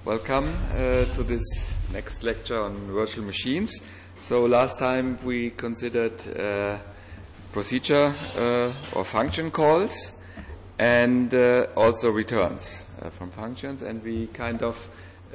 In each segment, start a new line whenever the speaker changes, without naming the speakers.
Welcome to this next lecture on virtual machines. So last time we considered procedure or function calls and also returns from functions, and we kind of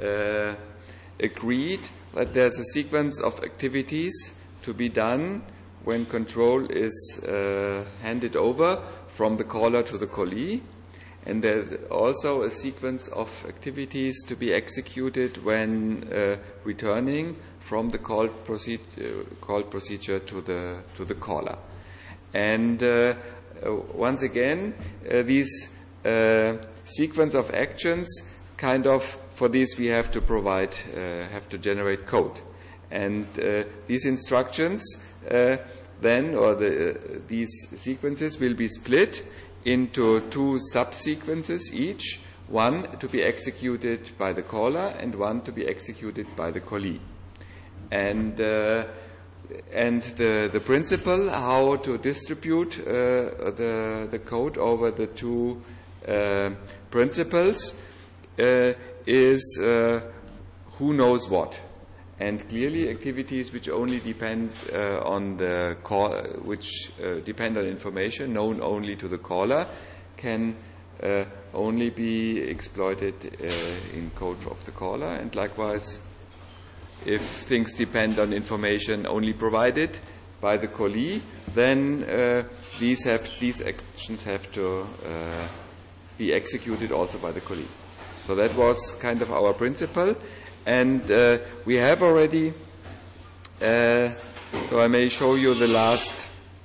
agreed that there's a sequence of activities to be done when control is handed over from the caller to the callee. And there's also a sequence of activities to be executed when returning from the called procedure to the caller. And once again, these sequence of actions, kind of, for this we have to provide, have to generate code. And these instructions then, or these sequences will be split into two subsequences each, one to be executed by the caller and one to be executed by the callee. And the principle how to distribute the code over the two principles is who knows what. And clearly, activities which only depend on the call, which depend on information known only to the caller, can only be exploited in code of the caller. And likewise, if things depend on information only provided by the callee, then these actions have to be executed also by the callee. So that was kind of our principle. And we have already, so I may show you the last,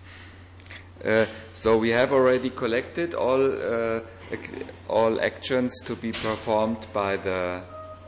so we have already collected all actions to be performed by the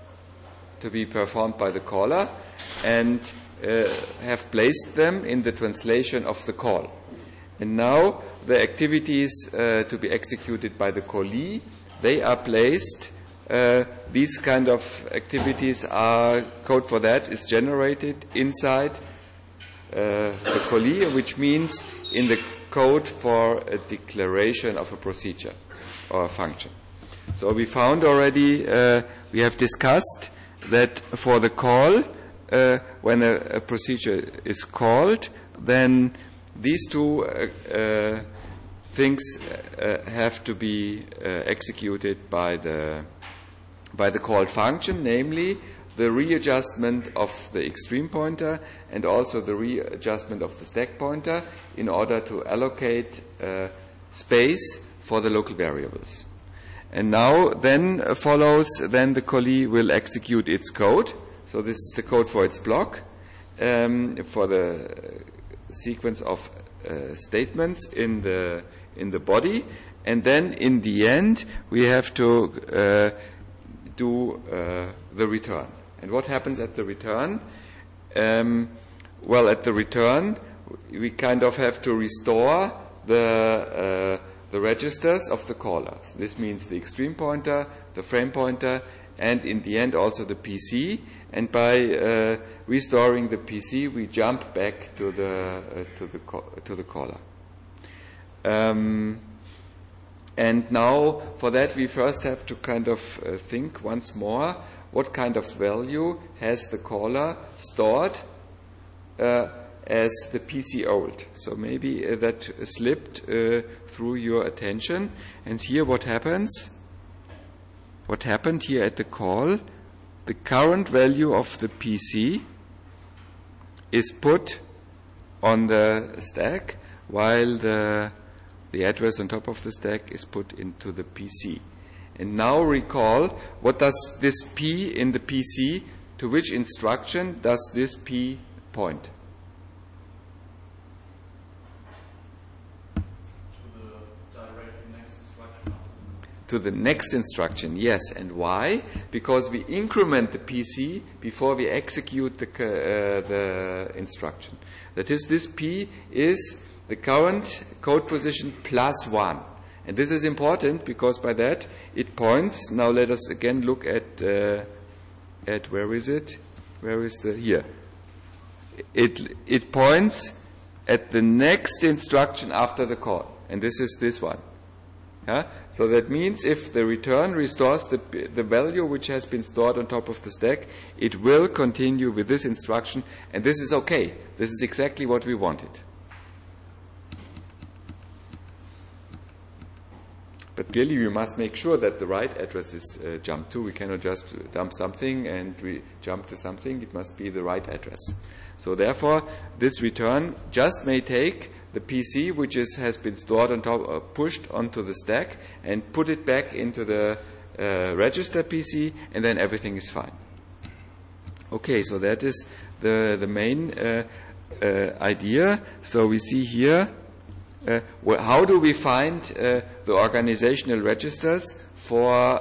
caller, and have placed them in the translation of the call. And now the activities to be executed by the callee, they are placed. These kind of activities are, code for that is generated inside the callee, which means in the code for a declaration of a procedure or a function. So we found already, we have discussed that for the call, when a procedure is called, then these two things have to be executed by the called function, namely the readjustment of the extreme pointer and also the readjustment of the stack pointer in order to allocate space for the local variables. And now then follows, then the callee will execute its code. So this is the code for its block, for the sequence of statements in the body. And then in the end, we have to do the return. And what happens at the return? Well, at the return, we kind of have to restore the registers of the caller. This means the extreme pointer, the frame pointer, and in the end also the PC. And by restoring the PC, we jump back to the caller. And now, for that, we first have to kind of think once more, what kind of value has the caller stored as the PC old? So maybe that slipped through your attention. And here what happens? What happened here at the call? The current value of the PC is put on the stack, while the address on top of the stack is put into the PC. And now recall, what does this P in the PC, to which instruction does this P point? To the next instruction, yes. And why? Because we increment the PC before we execute the instruction. That is, this P is the current code position plus 1. And this is important because by that it points. Now let us again look at where is it? Where is the here? It points at the next instruction after the call, and this is this one. Yeah? So that means if the return restores the value which has been stored on top of the stack, it will continue with this instruction, and this is okay. This is exactly what we wanted. But clearly we must make sure that the right address is jumped to. We cannot just dump something and we jump to something. It must be the right address. So therefore, this return just may take the PC which has been stored on top, pushed onto the stack, and put it back into the register PC, and then everything is fine. Okay, so that is the main idea. So we see here, how do we find the organizational registers for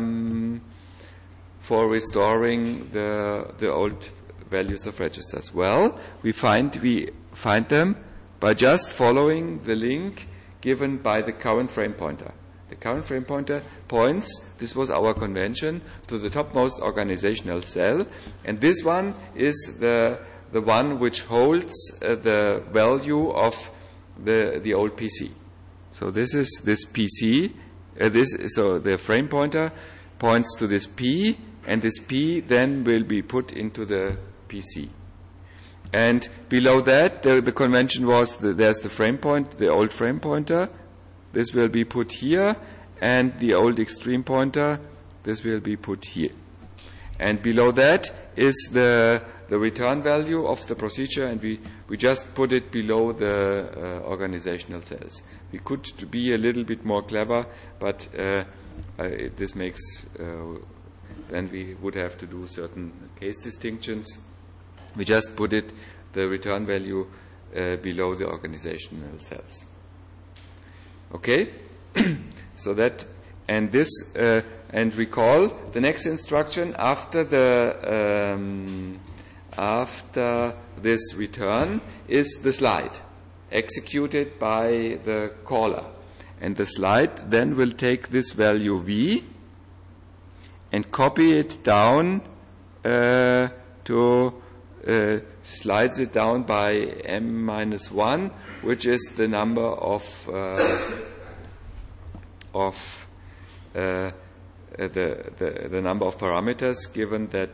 restoring the old values of registers? Well, we find them by just following the link given by the current frame pointer. The current frame pointer points, this was our convention, to the topmost organizational cell, and this one is the one which holds the value of the old PC. So this is this PC. So the frame pointer points to this P, and this P then will be put into the PC. And below that, the convention was there's the frame point, the old frame pointer. This will be put here, and the old extreme pointer. This will be put here. And below that is the return value of the procedure, and we just put it below the organizational cells. We could be a little bit more clever, but this makes then we would have to do certain case distinctions. We just put the return value below the organizational cells. Okay, so that and this and recall the next instruction after this return is the slide executed by the caller, and the slide then will take this value v and copy it down to slides it down by m-1, which is the number of the number of parameters given that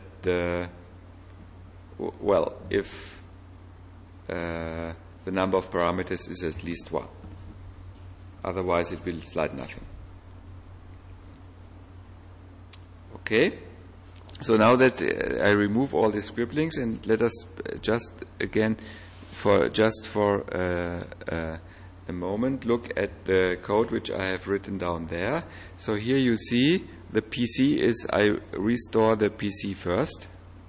if the number of parameters is at least 1. Otherwise it will slide nothing. Okay? So now that I remove all the scribblings, and let us just again, for a moment, look at the code which I have written down there. So here you see the PC is, I restore the PC first.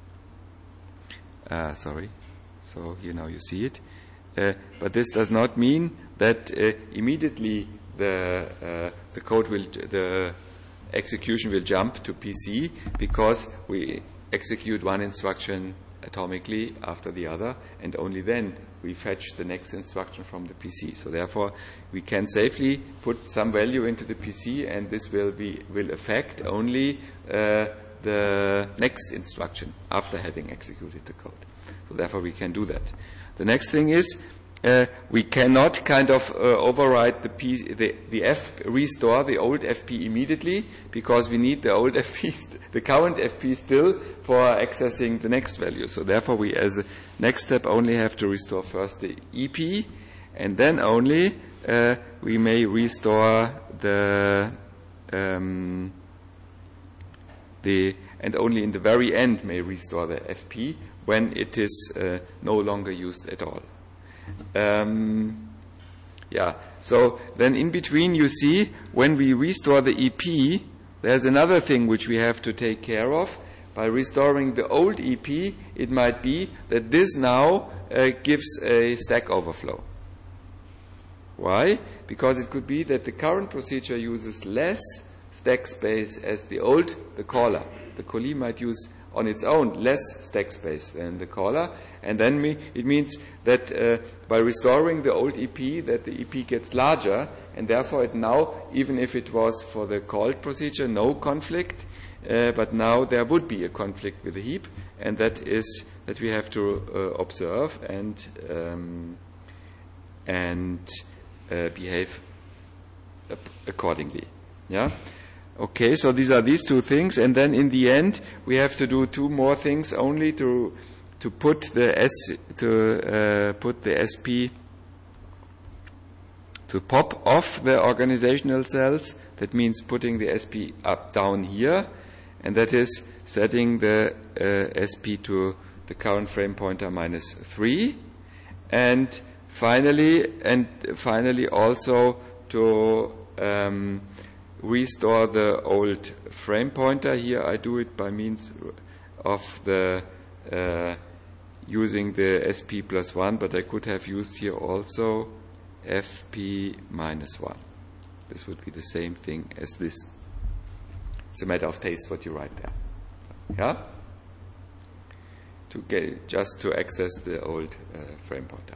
Sorry. So here now you see it. But this does not mean that immediately the code will, the execution will jump to PC, because we execute one instruction atomically after the other, and only then we fetch the next instruction from the PC. So therefore, we can safely put some value into the PC, and this will affect only the next instruction after having executed the code. So therefore, we can do that. The next thing is, we cannot kind of override restore the old FP immediately, because we need the old FP, the current FP still, for accessing the next value. So therefore, we as a next step only have to restore first the EP, and then only we may restore and only in the very end may restore the FP when it is no longer used at all. So then in between you see, when we restore the EP, there's another thing which we have to take care of. By restoring the old EP, it might be that this now gives a stack overflow. Why? Because it could be that the current procedure uses less stack space as the caller. The callee might use on its own less stack space than the caller, and then it means that by restoring the old EP, that the EP gets larger, and therefore it now, even if it was for the called procedure, no conflict, but now there would be a conflict with the heap, and that is that we have to observe and behave accordingly. Yeah. Okay, so these are these two things, and then in the end we have to do two more things only to put the SP, to pop off the organizational cells. That means putting the SP up down here, and that is setting the SP to the current frame pointer -3, and finally also to restore the old frame pointer. Here I do it by means of the using the SP +1, but I could have used here also FP -1. This would be the same thing as this. It's a matter of taste what you write there. Yeah? Just to access the old frame pointer.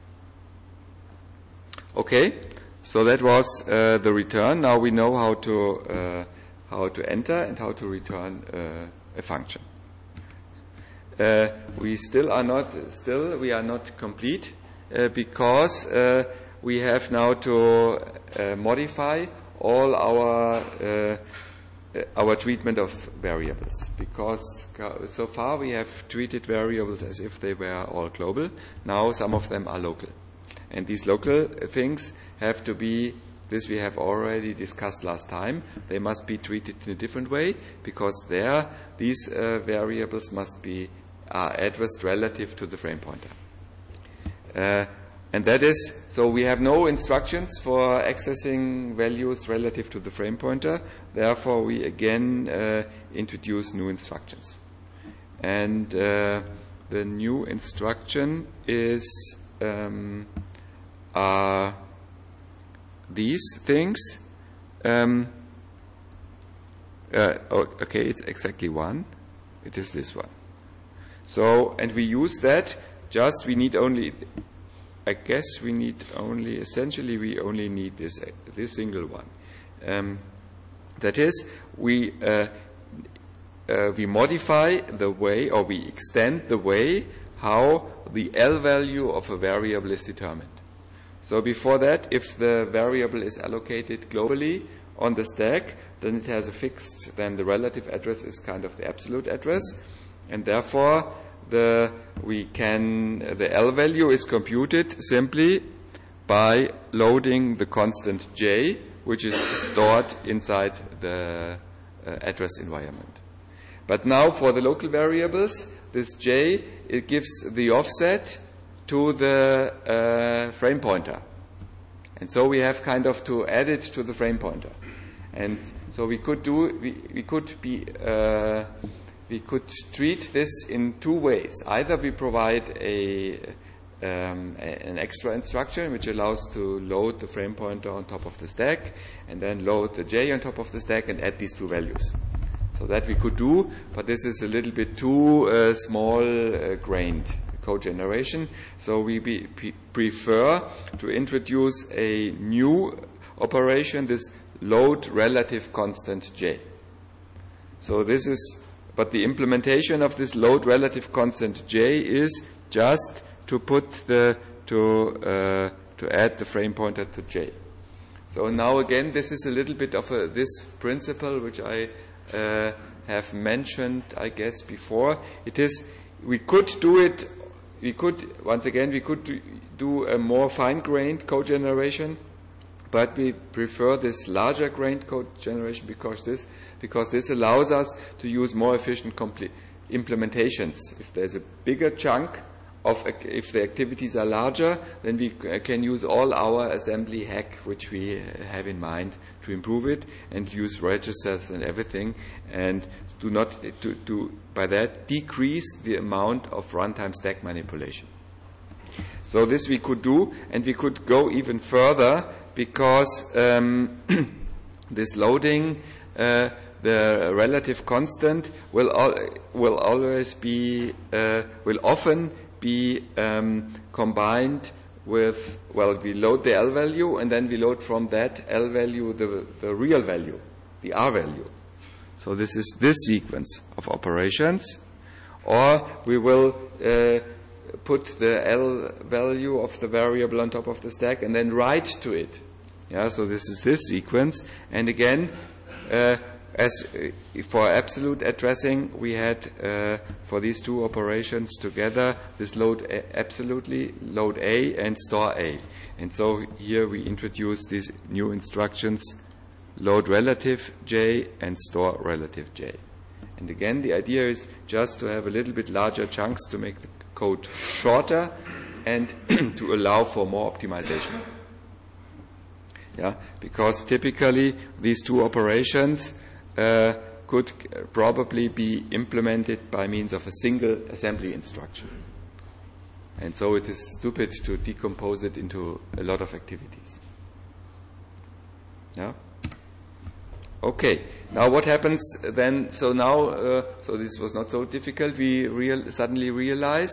Okay, so that was the return. Now we know how to enter and how to return a function. We are not complete because we have now to modify all our treatment of variables, because so far we have treated variables as if they were all global. Now some of them are local, and these local things have to be, this we have already discussed last time, they must be treated in a different way, because these variables must be addressed relative to the frame pointer. And that is, so we have no instructions for accessing values relative to the frame pointer. Therefore, we again introduce new instructions. And the new instruction is these things. Okay, it's exactly one. It is this one. So, and we use that. We need only. I guess we need only, essentially we only need this single one. That is, we modify the way, or we extend the way how the L value of a variable is determined. So before that, if the variable is allocated globally on the stack, then it has a fixed, then the relative address is kind of the absolute address, and therefore the L value is computed simply by loading the constant J, which is stored inside the address environment. But now for the local variables, this J, it gives the offset to the frame pointer. And so we have kind of to add it to the frame pointer. And so we could treat this in two ways. Either we provide an extra instruction which allows to load the frame pointer on top of the stack, and then load the J on top of the stack and add these two values. So that we could do, but this is a little bit too small-grained code generation. So we prefer to introduce a new operation, this load relative constant J. So this is. But the implementation of this load relative constant J is just to add the frame pointer to J. So now again, this is a little bit of this principle which I have mentioned, I guess, before. It is, we could do a more fine-grained code generation, but we prefer this larger grained code generation because this allows us to use more efficient implementations. If there's a bigger chunk if the activities are larger, then we can use all our assembly hack which we have in mind to improve it, and use registers and everything, and by that decrease the amount of runtime stack manipulation. So this we could do, and we could go even further, because this loading, the relative constant will often be combined with, we load the L value, and then we load from that L value the real value, the R value. So this is this sequence of operations. Or we will put the L value of the variable on top of the stack and then write to it Yeah, so this is this sequence. And again, as for absolute addressing, we had for these two operations together this load absolutely, load A and store A. And so here we introduce these new instructions, load relative J and store relative J. And again, the idea is just to have a little bit larger chunks to make the code shorter and to allow for more optimization. Yeah, because typically these two operations could probably be implemented by means of a single assembly instruction. And so it is stupid to decompose it into a lot of activities. Yeah? Okay, now what happens then? So now, so this was not so difficult. We suddenly realize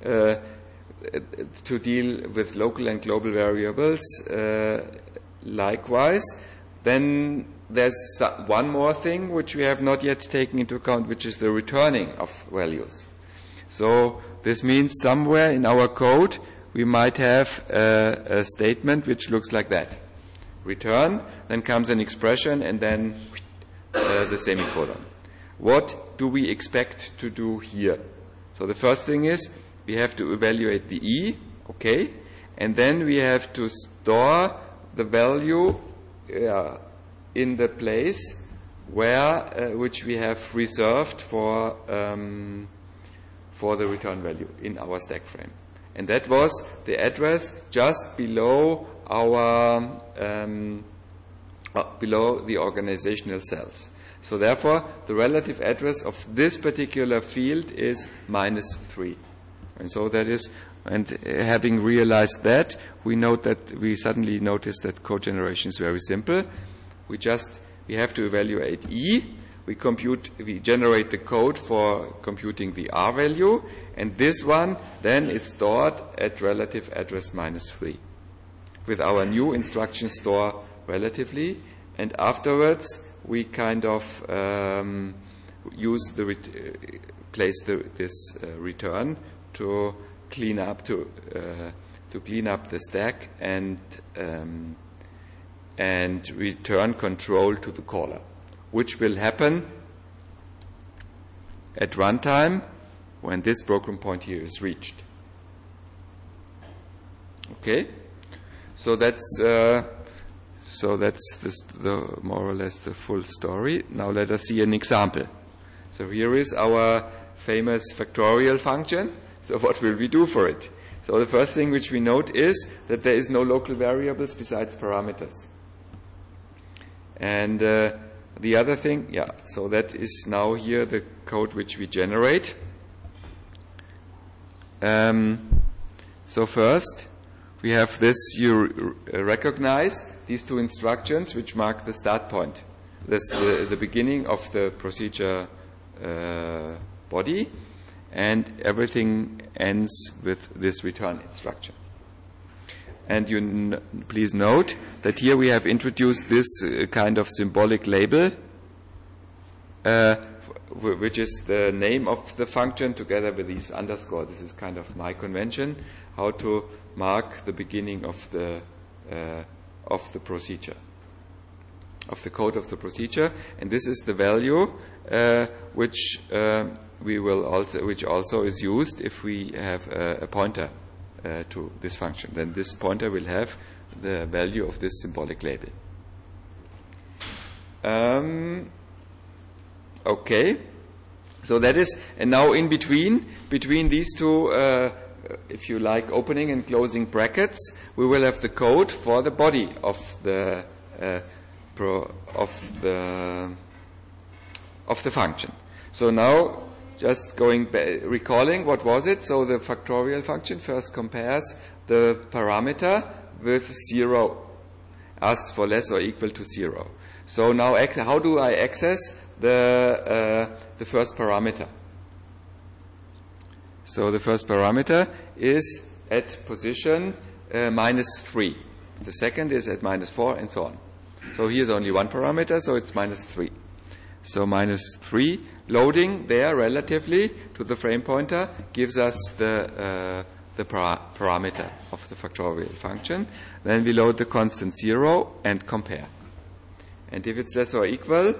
to deal with local and global variables likewise. Then there's one more thing which we have not yet taken into account, which is the returning of values. So this means somewhere in our code we might have a statement which looks like that. Return, then comes an expression, and then the semicolon. What do we expect to do here? So the first thing is we have to evaluate the E, okay, and then we have to store the value in the place where which we have reserved for the return value in our stack frame. And that was the address just below our below the organizational cells. So therefore, the relative address of this particular field is -3. And so that is, and having realized that, we suddenly notice that code generation is very simple. We have to evaluate E. We generate the code for computing the R value, and this one then is stored at relative address -3 with our new instruction store relatively, and afterwards we kind of use place this return to clean up the stack and return control to the caller, which will happen at runtime when this program point here is reached. Okay, so that's the more or less the full story. Now let us see an example. So here is our famous factorial function. So what will we do for it? So the first thing which we note is that there is no local variables besides parameters. And the other thing, so that is now here the code which we generate. So first, we have this, you recognize these two instructions which mark the start point. That's the beginning of the procedure body, and everything ends with this return instruction. And you please note that here we have introduced this kind of symbolic label, which is the name of the function together with these underscore. This is kind of my convention, how to mark the beginning of the procedure, of the code of the procedure. And this is the value which also is used if we have a pointer to this function. Then this pointer will have the value of this symbolic label. Okay, so that is, and now in between these two, if you like, opening and closing brackets, we will have the code for the body of the function. So now, just recalling what was it? So the factorial function first compares the parameter with 0, asks for less or equal to 0. So now, how do I access the first parameter? So the first parameter is at position -3. The second is at -4, and so on. So here's only one parameter, so it's -3. So -3 loading there relatively to the frame pointer gives us the the parameter of the factorial function. Then we load the constant 0 and compare. And if it's less or equal,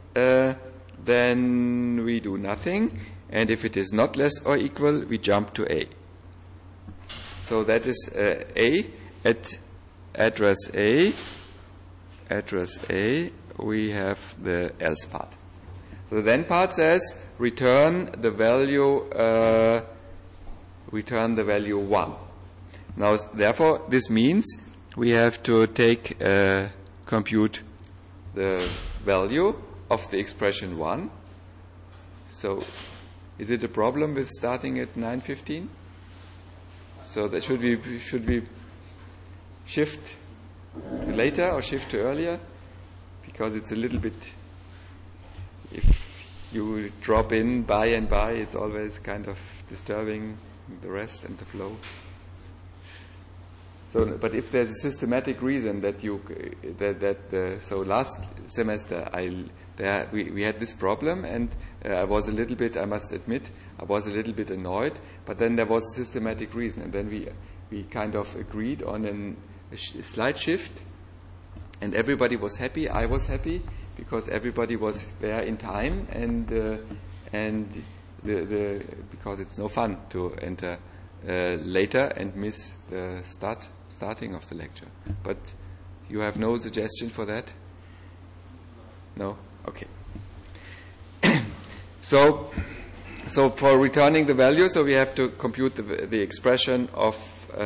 then we do nothing. And if it is not less or equal, we jump to A. So that is A. At address A, we have the else part. The then part says return the value 1. Now, therefore, this means we have to compute the value of the expression 1. So, is it a problem with starting at 9:15? So that should we shift to later or shift to earlier? Because it's a little bit, if you drop in by and by, it's always kind of disturbing the rest and the flow. So, but if there's a systematic reason that so last semester we had this problem, and I was a little bit, I must admit, I was a little bit annoyed. But then there was a systematic reason, and then we kind of agreed on a slight shift, and everybody was happy. I was happy because everybody was there in time, and because it's no fun to enter later and miss the starting of the lecture. But you have no suggestion for that? No? Okay. So for returning the value, so we have to compute the expression of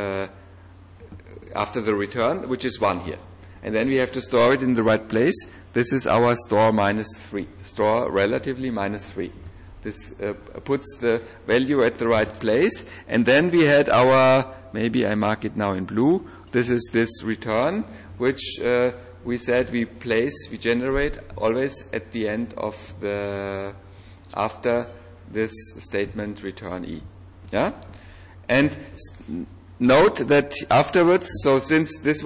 after the return, which is 1 here. And then we have to store it in the right place. This is our store -3. Store relatively -3. This puts the value at the right place. And then we had maybe I mark it now in blue. This is this return, which we said we generate always at the end of after this statement return E. Yeah? And note that afterwards, so since these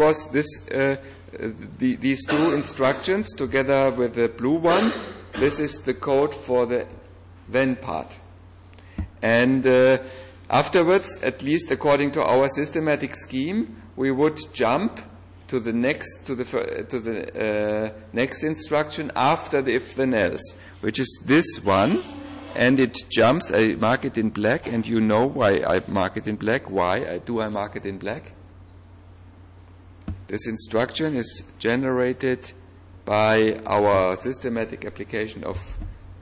two instructions together with the blue one, this is the code for the then part. And afterwards, at least according to our systematic scheme, we would jump to the next next instruction after the if then else, which is this one. And it jumps, I mark it in black, and you know why I mark it in black. Why do I mark it in black? This instruction is generated by our systematic application of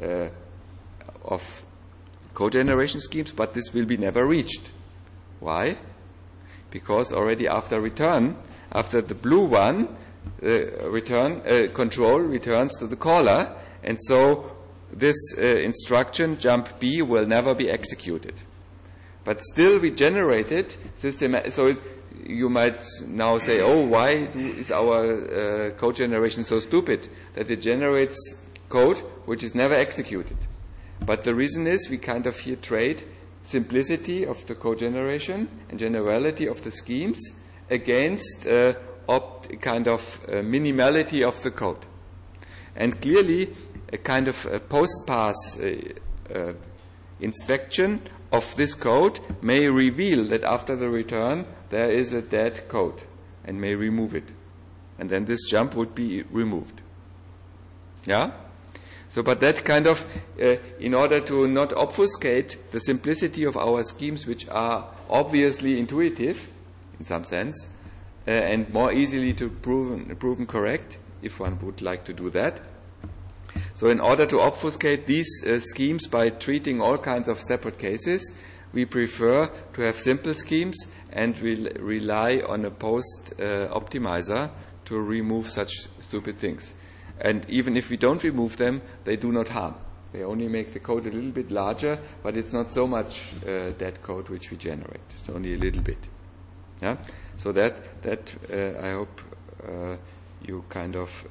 code generation schemes, but this will be never reached. Why? Because already after the blue one, control returns to the caller, and so this instruction, jump B, will never be executed. But still we generated so you might now say, oh, why is our code generation so stupid that it generates code which is never executed? But the reason is we kind of here trade simplicity of the code generation and generality of the schemes against kind of minimality of the code. And clearly, a kind of post-pass inspection of this code may reveal that after the return there is a dead code and may remove it. And then this jump would be removed. Yeah? So, but that kind of, in order to not obfuscate the simplicity of our schemes, which are obviously intuitive, in some sense, and more easily to proven correct, if one would like to do that. So in order to obfuscate these schemes by treating all kinds of separate cases, we prefer to have simple schemes and rely on a post optimizer to remove such stupid things. And even if we don't remove them, they do not harm. They only make the code a little bit larger, but it's not so much dead code which we generate. It's only a little bit. Yeah. So that I hope you kind of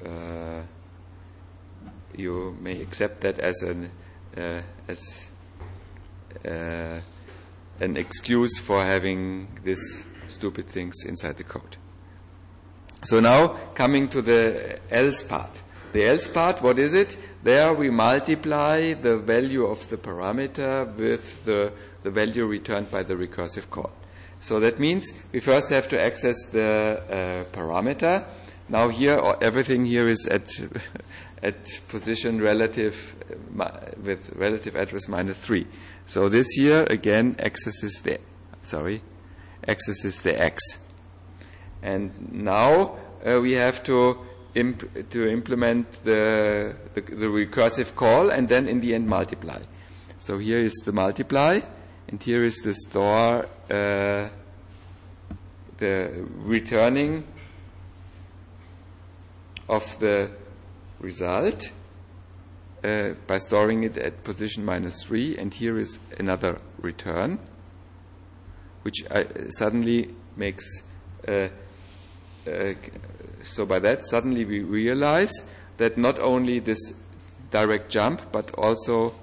you may accept that as an excuse for having these stupid things inside the code. So now coming to the else part. The else part, what is it? There we multiply the value of the parameter with the value returned by the recursive call. So that means we first have to access the parameter. Now here, everything here is at position relative with relative address -3. So this here again accesses the x. And now we have to implement the recursive call, and then in the end multiply. So here is the multiply, and here is the store, the returning of the result by storing it at position -3, and here is another return, which suddenly makes so by that suddenly we realize that not only this direct jump but also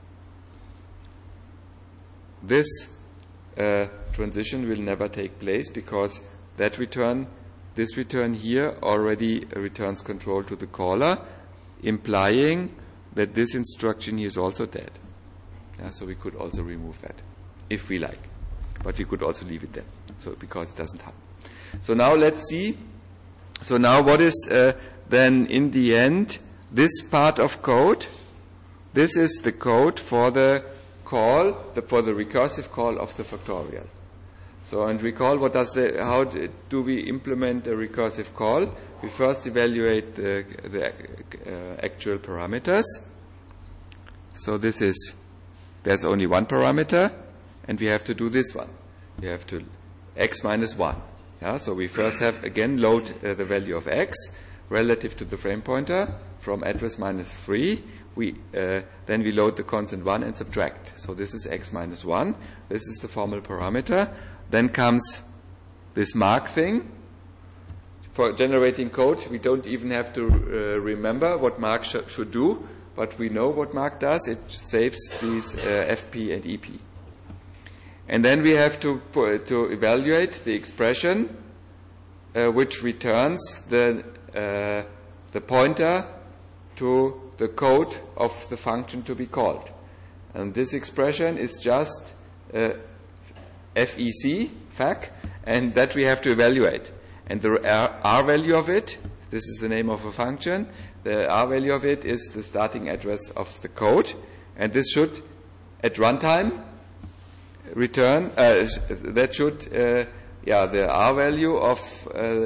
this transition will never take place, because that return, this return here already returns control to the caller, implying that this instruction here is also dead. So we could also remove that if we like, but we could also leave it there, so because it doesn't happen. So now let's see. So now what is then in the end this part of code? This is the code for the call, for the recursive call of the factorial. So, and recall, how do we implement a recursive call? We first evaluate the actual parameters. So there's only one parameter, and we have to do this one. We have to x minus 1. Yeah, so we first have, again, load the value of x relative to the frame pointer from address -3. Then we load the constant 1 and subtract. So this is x minus 1. This is the formal parameter. Then comes this mark thing. For generating code, we don't even have to remember what mark should do, but we know what mark does. It saves these FP and EP. And then we have to evaluate the expression which returns the pointer to the code of the function to be called. And this expression is just FAC, and that we have to evaluate. And the R value of it, this is the name of a function, the R value of it is the starting address of the code, and this should, at runtime, return, that should, the R value of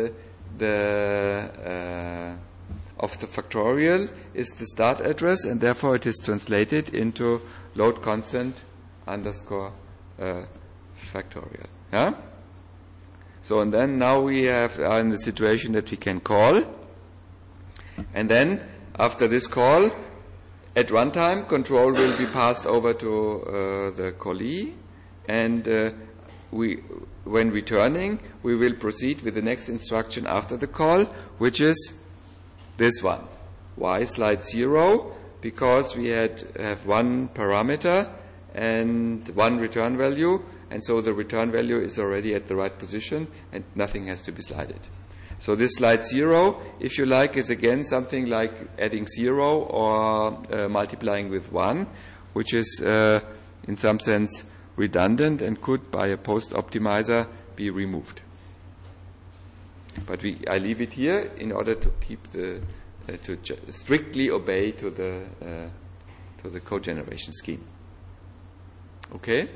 the factorial is the start address, and therefore it is translated into load constant underscore factorial. Yeah? So, and then now we are in the situation that we can call, and then after this call, at runtime, control will be passed over to the callee, and when returning, we will proceed with the next instruction after the call, which is this one, y slide 0, because we have one parameter and one return value, and so the return value is already at the right position and nothing has to be slided. So this slide 0, if you like, is again something like adding 0 or multiplying with 1, which is in some sense redundant and could, by a post optimizer, be removed. But I leave it here in order to keep to strictly obey to the code generation scheme. Okay,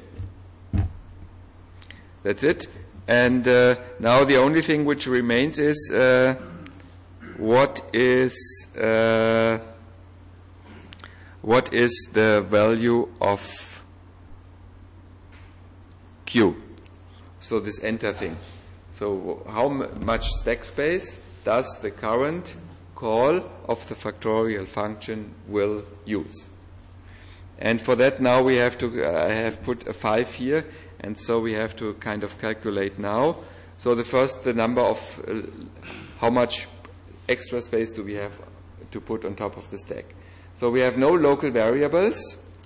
that's it. And now the only thing which remains is what is the value of Q? So this enter thing. So how much stack space does the current call of the factorial function will use? And for that now we have to, I have put a 5 here, and so we have to kind of calculate now. So the number of how much extra space do we have to put on top of the stack. So we have no local variables,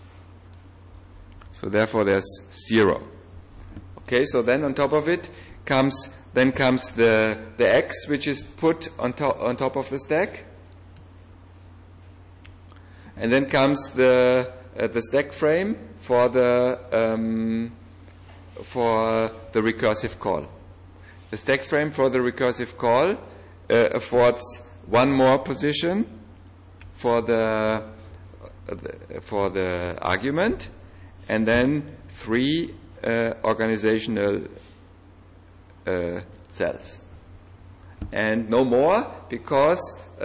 so therefore there's 0. Okay, so then on top of it comes the x, which is put on top of the stack, and then comes the stack frame for the for the recursive call. The stack frame for the recursive call affords one more position for the argument, and then 3 organizational cells, and no more, because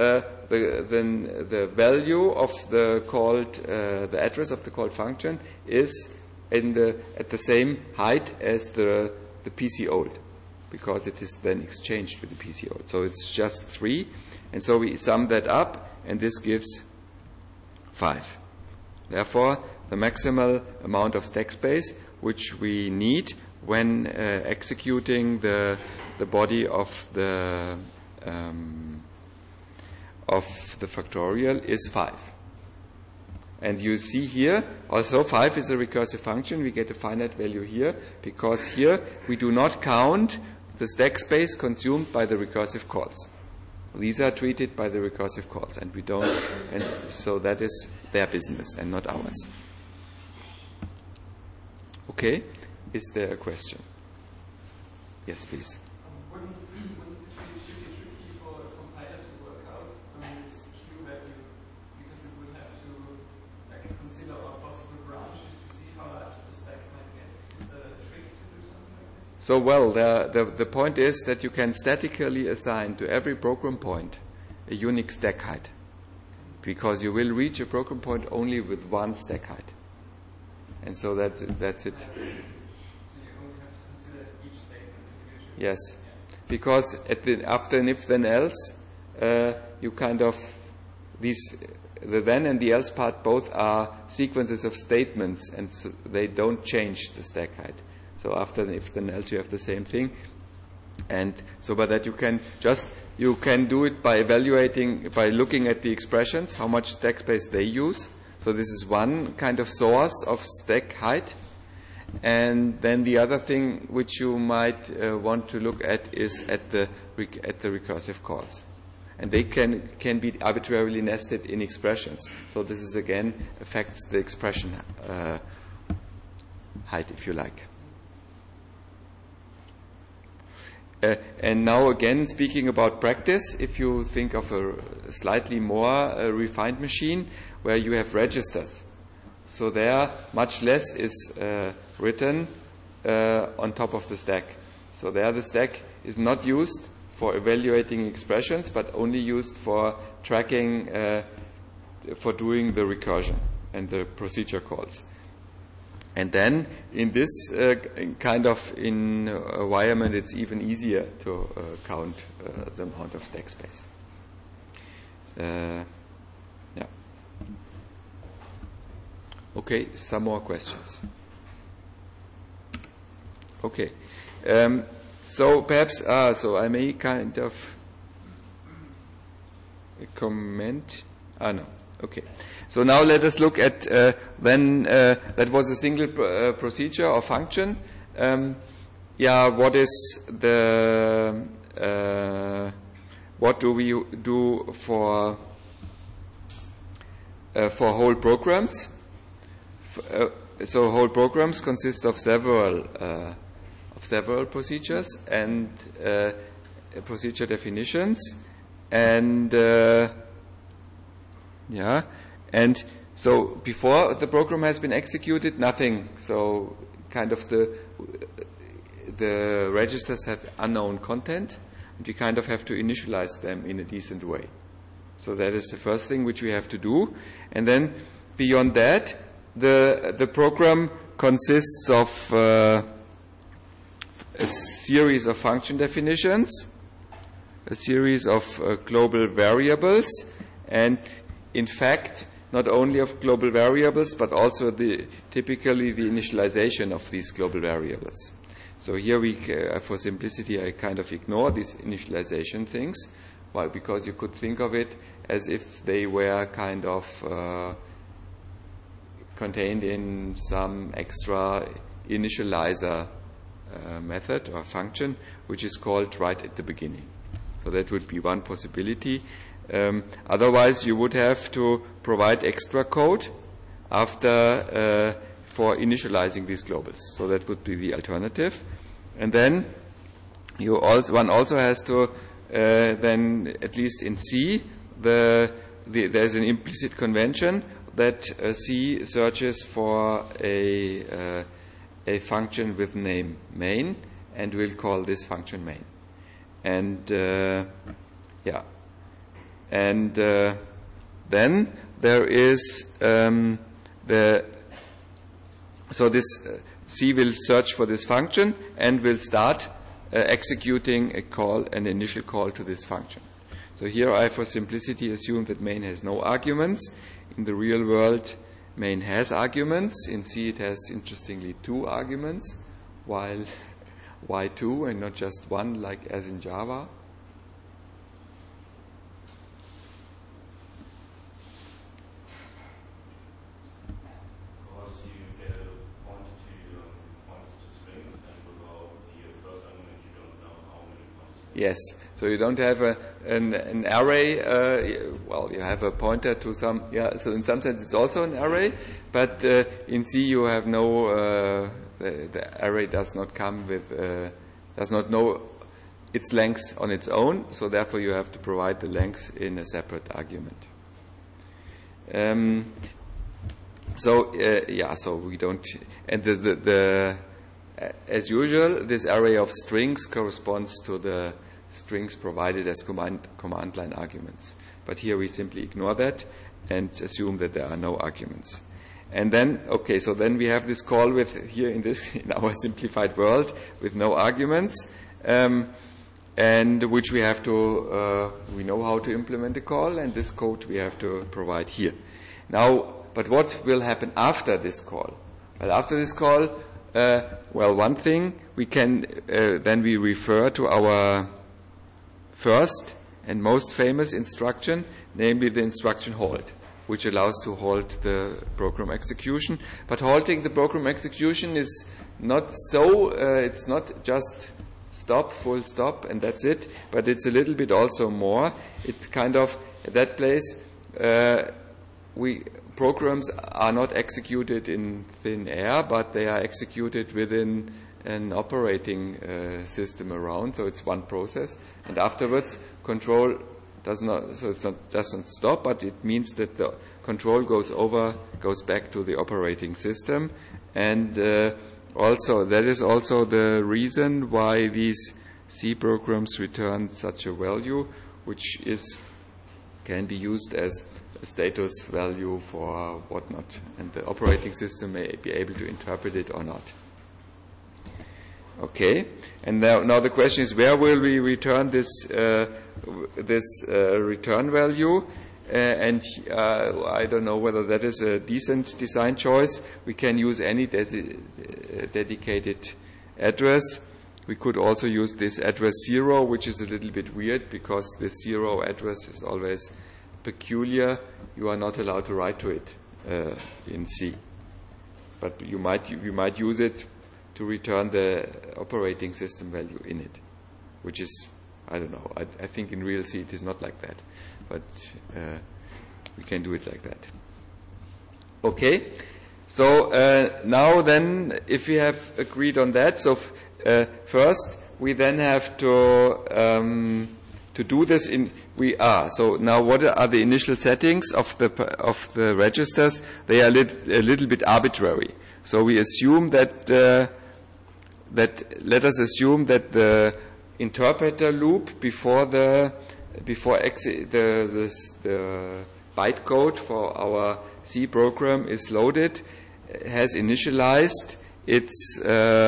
the value of the called the address of the called function is at the same height as the PC old, because it is then exchanged with the PC old. So it's just 3, and so we sum that up, and this gives 5. Therefore, the maximal amount of stack space which we need when executing the body of the factorial is 5. And you see here, also 5 is a recursive function. We get a finite value here, because here we do not count the stack space consumed by the recursive calls. These are treated by the recursive calls, and we don't, and so that is their business and not ours. Okay? Is there a question? Yes, please.
Wouldn't this be tricky for a compiler to work out this Q value, because it would have to consider all possible branches to see how large the stack might get? Is that a trick to do something like this?
So, well, the point is that you can statically assign to every program point a unique stack height, because you will reach a program point only with one stack height. And so that's it.
So you only have to consider each statement in the future?
Yes. Because after an if then else, you kind of, the then and the else part both are sequences of statements, and so they don't change the stack height. So after an if then else, you have the same thing. And so by that you can do it by evaluating, by looking at the expressions, how much stack space they use. So this is one kind of source of stack height. And then the other thing which you might want to look at is at the recursive calls. And they can be arbitrarily nested in expressions. So this is again affects the expression height, if you like. And now again, speaking about practice, if you think of a slightly more refined machine where you have registers, so there much less is written on top of the stack. So there the stack is not used for evaluating expressions, but only used for tracking, for doing the recursion and the procedure calls. And then in this kind of environment, it's even easier to count the amount of stack space. Yeah. Okay, some more questions. Okay. So perhaps, so I may kind of comment. No. Okay. So now let us look at then that was a single procedure or function. What is the what do we do for whole programs? So whole programs consist of several procedures and procedure definitions, and and so before the program has been executed, nothing. So kind of the registers have unknown content, and we kind of have to initialize them in a decent way. So that is the first thing which we have to do, and then beyond that, the program consists of a series of function definitions, a series of global variables, and in fact, not only of global variables, but also typically the initialization of these global variables. So here for simplicity, I kind of ignore these initialization things. Why? Because you could think of it as if they were kind of contained in some extra initializer method or function, which is called right at the beginning. So that would be one possibility. Otherwise, you would have to provide extra code after for initializing these globals. So that would be the alternative. And then one also has to then, at least in C, there's an implicit convention that C searches for a function with name main, and we'll call this function main. And then there is C will search for this function and will start executing an initial call to this function. So here I, for simplicity, assume that main has no arguments. In the real world, main has arguments. In C, it has, interestingly, 2 arguments, while why 2 and not just 1, like as in Java?
Because you get a pointer points to strings, and without the first argument, you don't know how many points.
Yes. So you don't have an array. You have a pointer to some. Yeah. So in some sense, it's also an array, but in C you have no. The array does not come with. Does not know its length on its own. So therefore, you have to provide the length in a separate argument. So we don't. And as usual, this array of strings corresponds to the strings provided as command line arguments. But here we simply ignore that and assume that there are no arguments. And then, so then we have this call in our simplified world with no arguments, and which we have to, we know how to implement a call, and this code we have to provide here. Now, but what will happen after this call? Well, after this call, one thing we can, then we refer to our first and most famous instruction, namely the instruction halt, which allows to halt the program execution. But halting the program execution is not so, it's not just stop, full stop, and that's it, but it's a little bit also more. It's kind of, at that place, programs are not executed in thin air, but they are executed within an operating system around, so it's one process. And afterwards, control doesn't stop, but it means that the control goes back to the operating system. And also, that is also the reason why these C programs return such a value, which can be used as a status value for whatnot, and the operating system may be able to interpret it or not. Okay, and now the question is, where will we return this return value? And I don't know whether that is a decent design choice. We can use any dedicated address. We could also use this address 0, which is a little bit weird because the 0 address is always peculiar. You are not allowed to write to it in C, but you might use it to return the operating system value in it, which is, I don't know, I think in real C it is not like that, but we can do it like that. Okay, so now then, if we have agreed on that, so first we then have to do this in. So now what are the initial settings of the registers? They are a little bit arbitrary. So we assume that let us assume that the interpreter loop before the bytecode for our C program is loaded has initialized its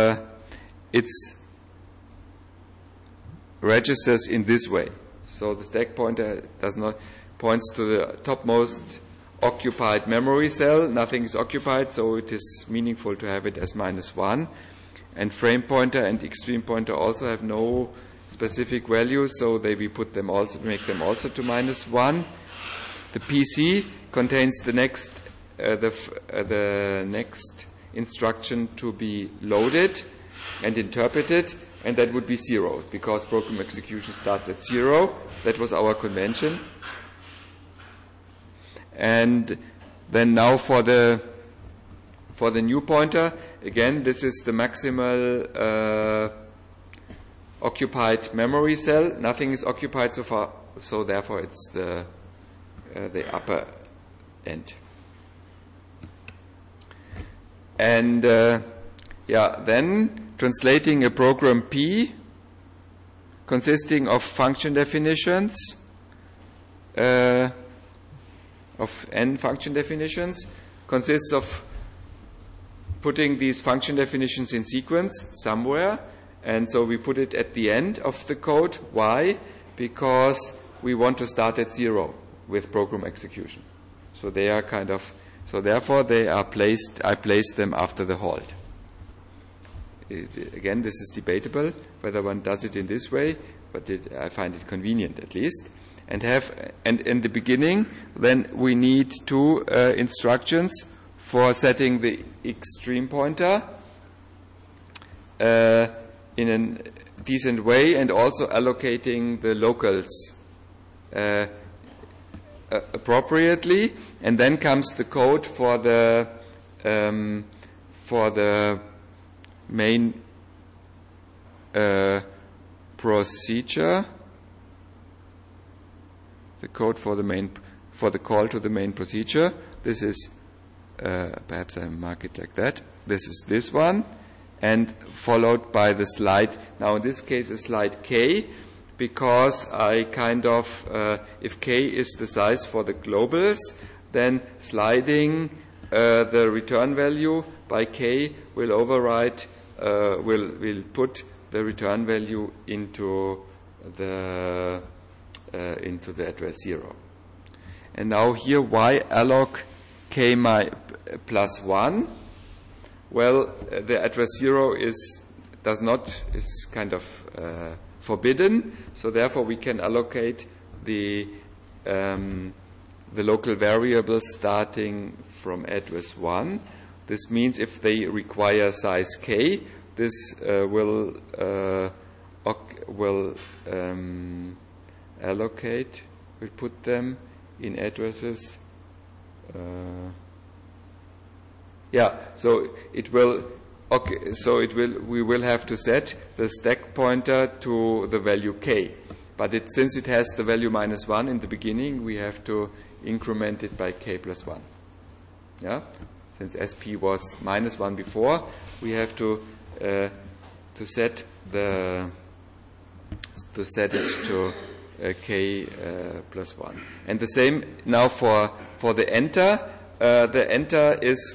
registers in this way. So the stack pointer points to the topmost occupied memory cell. Nothing is occupied, so it is meaningful to have it as -1. And frame pointer and extreme pointer also have no specific values, so we make them also to -1. The PC contains the next instruction to be loaded and interpreted, and that would be 0, because program execution starts at 0. That was our convention. And then now for for the new pointer, again, this is the maximal occupied memory cell. Nothing is occupied so far, so therefore it's the upper end. And then translating a program P consisting of function definitions, of n function definitions, consists of putting these function definitions in sequence somewhere, and so we put it at the end of the code. Why? Because we want to start at 0 with program execution. So they are therefore they are placed, I place them after the halt. Again, this is debatable whether one does it in this way, but I find it convenient at least. And in the beginning, then we need two instructions for setting the extreme pointer in a decent way, and also allocating the locals appropriately. And then comes the code for the main procedure. The code for the call to the main procedure. This is perhaps I mark it like that. This is this one, and followed by the slide. Now in this case, a slide k, because I if k is the size for the globals, then sliding the return value by k will override, will put the return value into the address 0. And now here, why alloc k plus 1? Well, the address 0 is forbidden, so therefore we can allocate the local variables starting from address 1. This means if they require size k, this will allocate. We'll put them in addresses. So it will. Okay, so we will have to set the stack pointer to the value k, but since it has the value -1 in the beginning, we have to increment it by k plus 1. Yeah, since SP was -1 before, we have to set it to k plus 1. And the same now for the enter. The enter is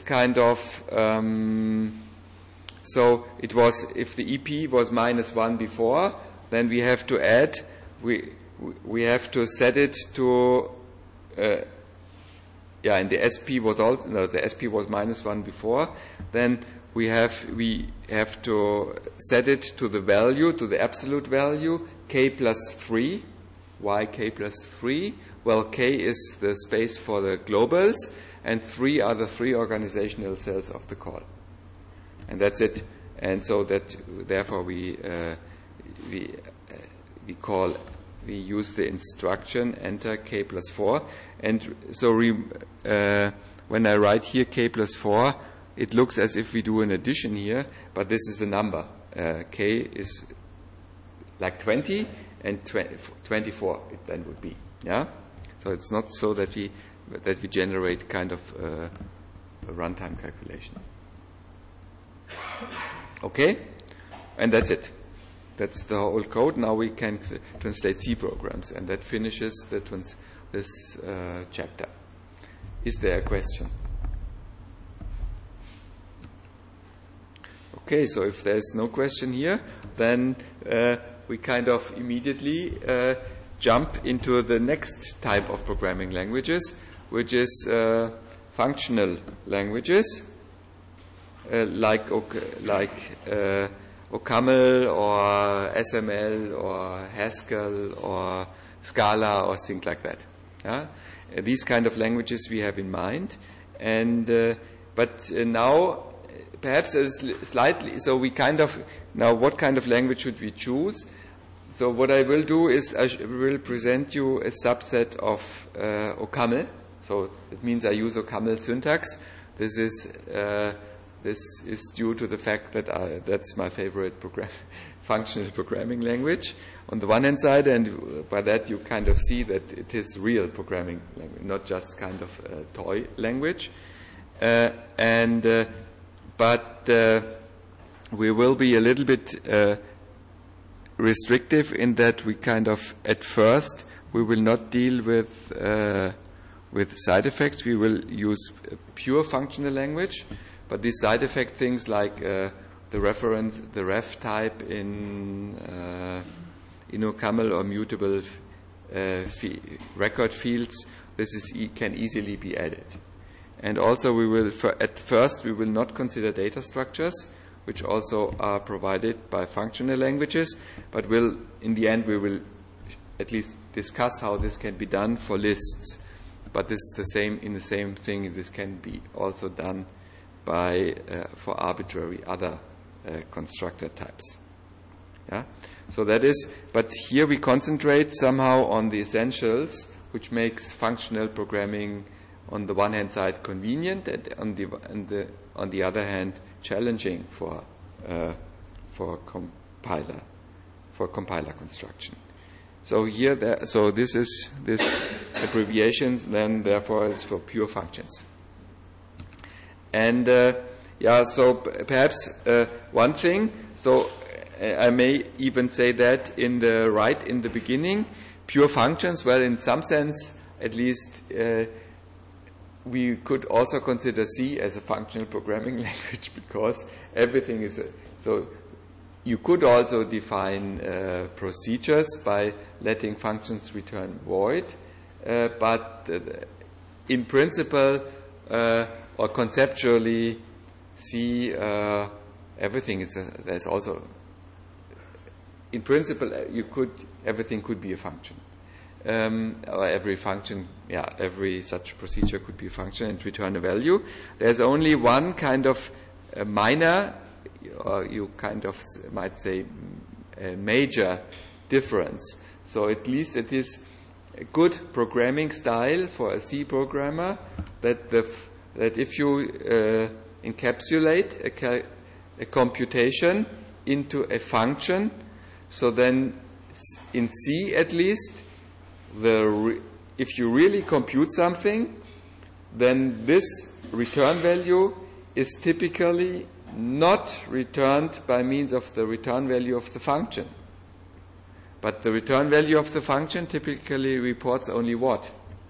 so it was, if the EP was -1 before, then we have to add, we have to set it to, and the SP was also, no, the SP was -1 before, then we have to set it to the value, to the absolute value, k plus 3. Why k plus 3? Well, k is the space for the globals, and 3 are the 3 organizational cells of the call. And that's it. And so that, therefore, we use the instruction enter k plus 4. And so when I write here k plus 4, it looks as if we do an addition here, but this is the number. K is like 20, and 24 it then would be. Yeah. So it's not so that we generate a runtime calculation. Okay, and that's it. That's the whole code. Now we can translate C programs, and that finishes this chapter. Is there a question? Okay, so if there's no question here, then we immediately jump into the next type of programming languages, which is functional languages, like OCaml or SML or Haskell or Scala or things like that. Yeah? These kind of languages we have in mind, and but now perhaps slightly. So we now what kind of language should we choose? So what I will do is I will present you a subset of OCaml. So it means I use OCaml syntax. This is This is due to the fact that that's my favorite functional programming language on the one hand side, and by that you kind of see that it is real programming language, not just kind of a toy language. But we will be a little bit restrictive in that we kind of, at first, we will not deal with side effects. We will use pure functional language, but these side effect things like the reference, the ref type in InnoCaml or mutable record fields, can easily be added. And also we will, at first, we will not consider data structures, which also are provided by functional languages, but in the end we will at least discuss how this can be done for lists. But this is the same thing. This can be also done for arbitrary other constructor types. Yeah. So that is. But here we concentrate somehow on the essentials, which makes functional programming on the one hand side convenient, and on the other hand challenging for compiler construction. So so this abbreviation then therefore is for pure functions. And so perhaps one thing. So I may even say that in the beginning, pure functions. Well, in some sense, at least. We could also consider C as a functional programming language because everything is so. You could also define procedures by letting functions return void, but in principle or conceptually, C everything is. There's also in principle everything could be a function. Or every function, every such procedure could be a function and return a value. There's only one kind of minor, or you kind of might say a major difference. So at least it is a good programming style for a C programmer that if you encapsulate a computation into a function, so then in C at least, if you really compute something, then this return value is typically not returned by means of the return value of the function. But the return value of the function typically reports only what?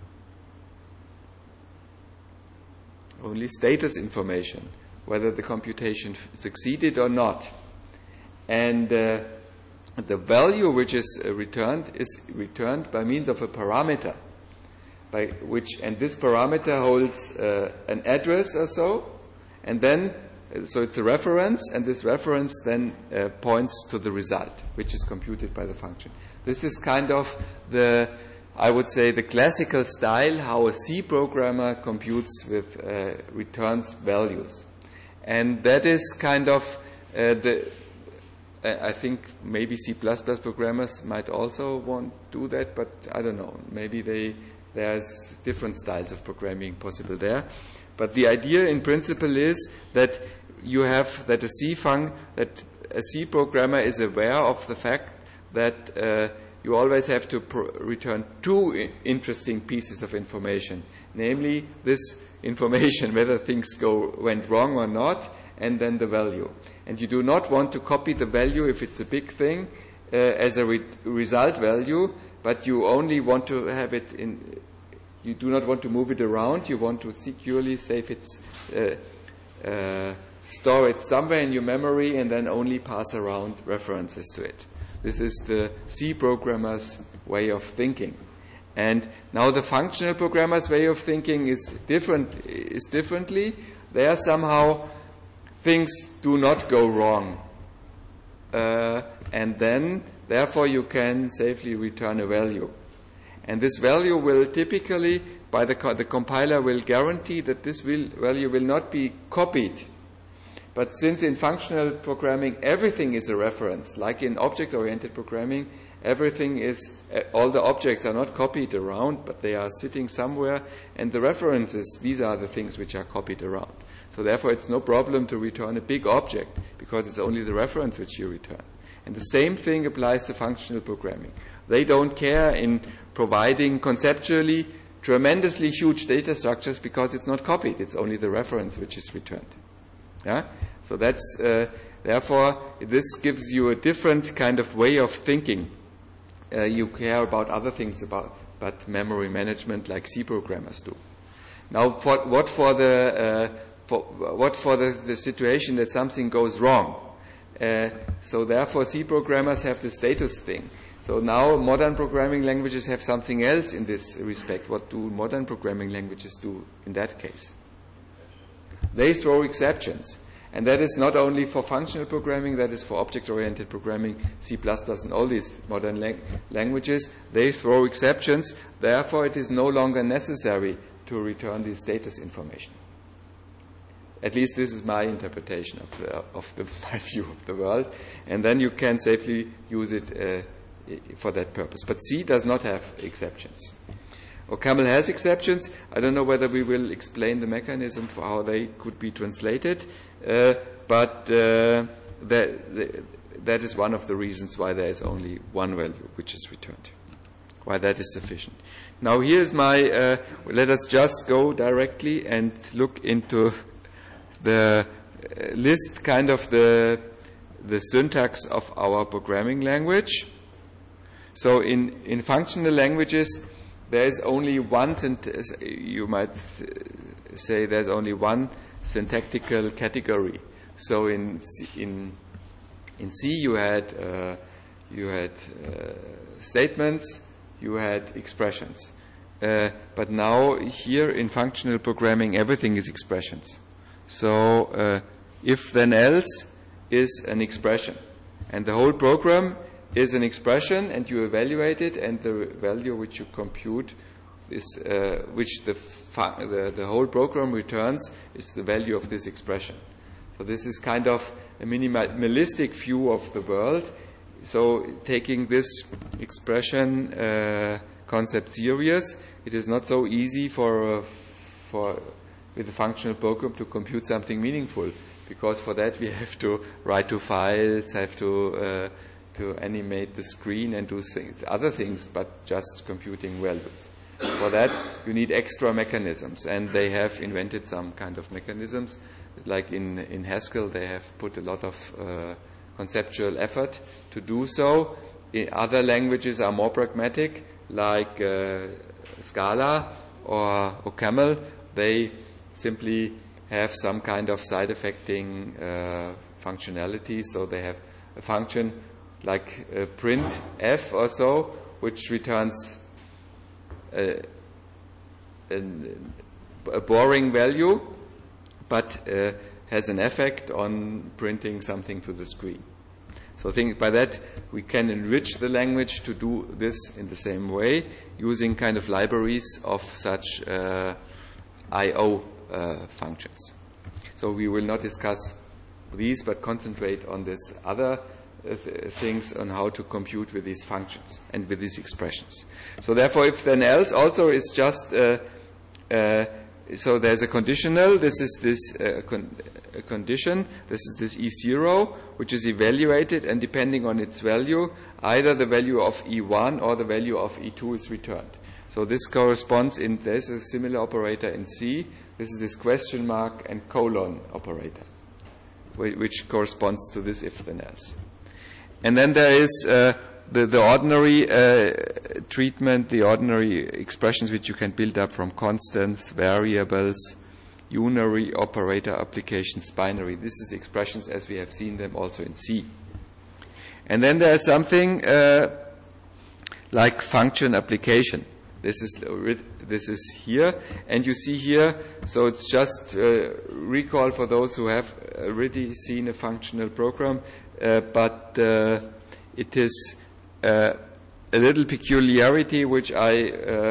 Only status information, whether the computation succeeded or not. And the value which is returned by means of a parameter, and this parameter holds an address or so, and then so it's a reference, and this reference then points to the result, which is computed by the function. This is kind of I would say the classical style how a C programmer computes with returns values, and that is kind of I think maybe C++ programmers might also want to do that, but I don't know. Maybe there's different styles of programming possible there. But the idea in principle is that that a C programmer is aware of the fact that you always have to return two interesting pieces of information, namely this information whether things went wrong or not, and then the value. And you do not want to copy the value if it's a big thing as a result value, but you only want to have it you do not want to move it around. You want to securely save store it somewhere in your memory and then only pass around references to it. This is the C programmer's way of thinking. And now the functional programmer's way of thinking is differently. There somehow things do not go wrong. And then, therefore, you can safely return a value. And this value will typically, the compiler will guarantee that this value will not be copied. But since in functional programming everything is a reference, like in object-oriented programming, all the objects are not copied around, but they are sitting somewhere, and the references, these are the things which are copied around. So therefore, it's no problem to return a big object because it's only the reference which you return. And the same thing applies to functional programming. They don't care in providing conceptually tremendously huge data structures because it's not copied. It's only the reference which is returned. Yeah? So that's, therefore, this gives you a different kind of way of thinking. You care about other things but memory management like C programmers do. Now, what for the situation that something goes wrong? So therefore, C programmers have the status thing. So now modern programming languages have something else in this respect. What do modern programming languages do in that case? They throw exceptions. And that is not only for functional programming, that is for object-oriented programming, C++ and all these modern languages. They throw exceptions. Therefore, it is no longer necessary to return the status information. At least this is my interpretation of my view of the world. And then you can safely use it for that purpose. But C does not have exceptions. OCaml has exceptions. I don't know whether we will explain the mechanism for how they could be translated, but that is one of the reasons why there is only one value which is returned, why that is sufficient. Now here's my, let us just go directly and look into the list, kind of the syntax of our programming language. So in functional languages, there is only one, you might say there's only one syntactical category. So in C you had statements, you had expressions. But now here in functional programming, everything is expressions. So if then else is an expression, and the whole program is an expression, and you evaluate it, and the value which you compute is which the whole program returns is the value of this expression. So this is kind of a minimalistic view of the world. So taking this expression concept serious, it is not so easy with a functional program to compute something meaningful, because for that we have to write to files, have to animate the screen and do other things, but just computing values. For that, you need extra mechanisms, and they have invented some kind of mechanisms. Like in Haskell, they have put a lot of conceptual effort to do so. Other languages are more pragmatic, like Scala or OCaml. They simply have some kind of side-effecting functionality, so they have a function like print f or so, which returns a boring value, but has an effect on printing something to the screen. So I think by that we can enrich the language to do this in the same way, using kind of libraries of such I/O functions. So we will not discuss these, but concentrate on this other things on how to compute with these functions and with these expressions. So therefore, if then else also is just so there's a conditional. This is this condition. This is this E0, which is evaluated, and depending on its value, either the value of E1 or the value of E2 is returned. So this corresponds there's a similar operator in C. This is this question mark and colon operator, which corresponds to this if then else. And then there is the ordinary treatment, the ordinary expressions which you can build up from constants, variables, unary operator applications, binary. This is expressions as we have seen them also in C. And then there is something like function application. This is here, and you see here, so it's just recall for those who have already seen a functional program, but it is a little peculiarity which I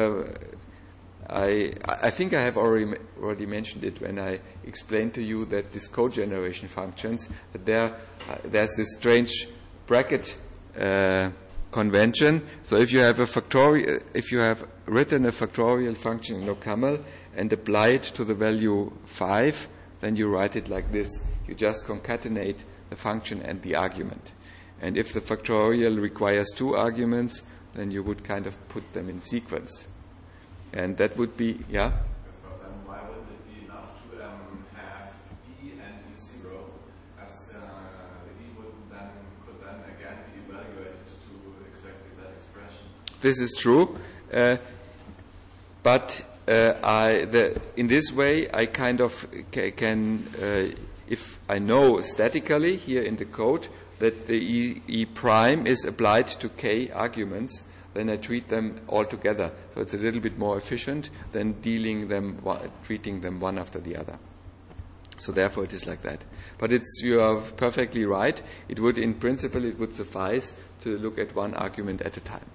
think I have already mentioned it when I explained to you that these code generation functions, that there's this strange bracket convention. So if you have written a factorial function in OCaml and apply it to the value 5, then you write it like this. You just concatenate the function and the argument. And if the factorial requires 2 arguments, then you would kind of put them in sequence. And that would be, yeah?
Yes, but then why wouldn't it be enough to have E and E0, as the E could then again be evaluated to exactly that expression?
This is true, but in this way I kind of can, if I know statically here in the code that the E prime is applied to k arguments, then I treat them all together. So it's a little bit more efficient than treating them one after the other. So therefore it is like that. But you are perfectly right. In principle, it would suffice to look at one argument at a time.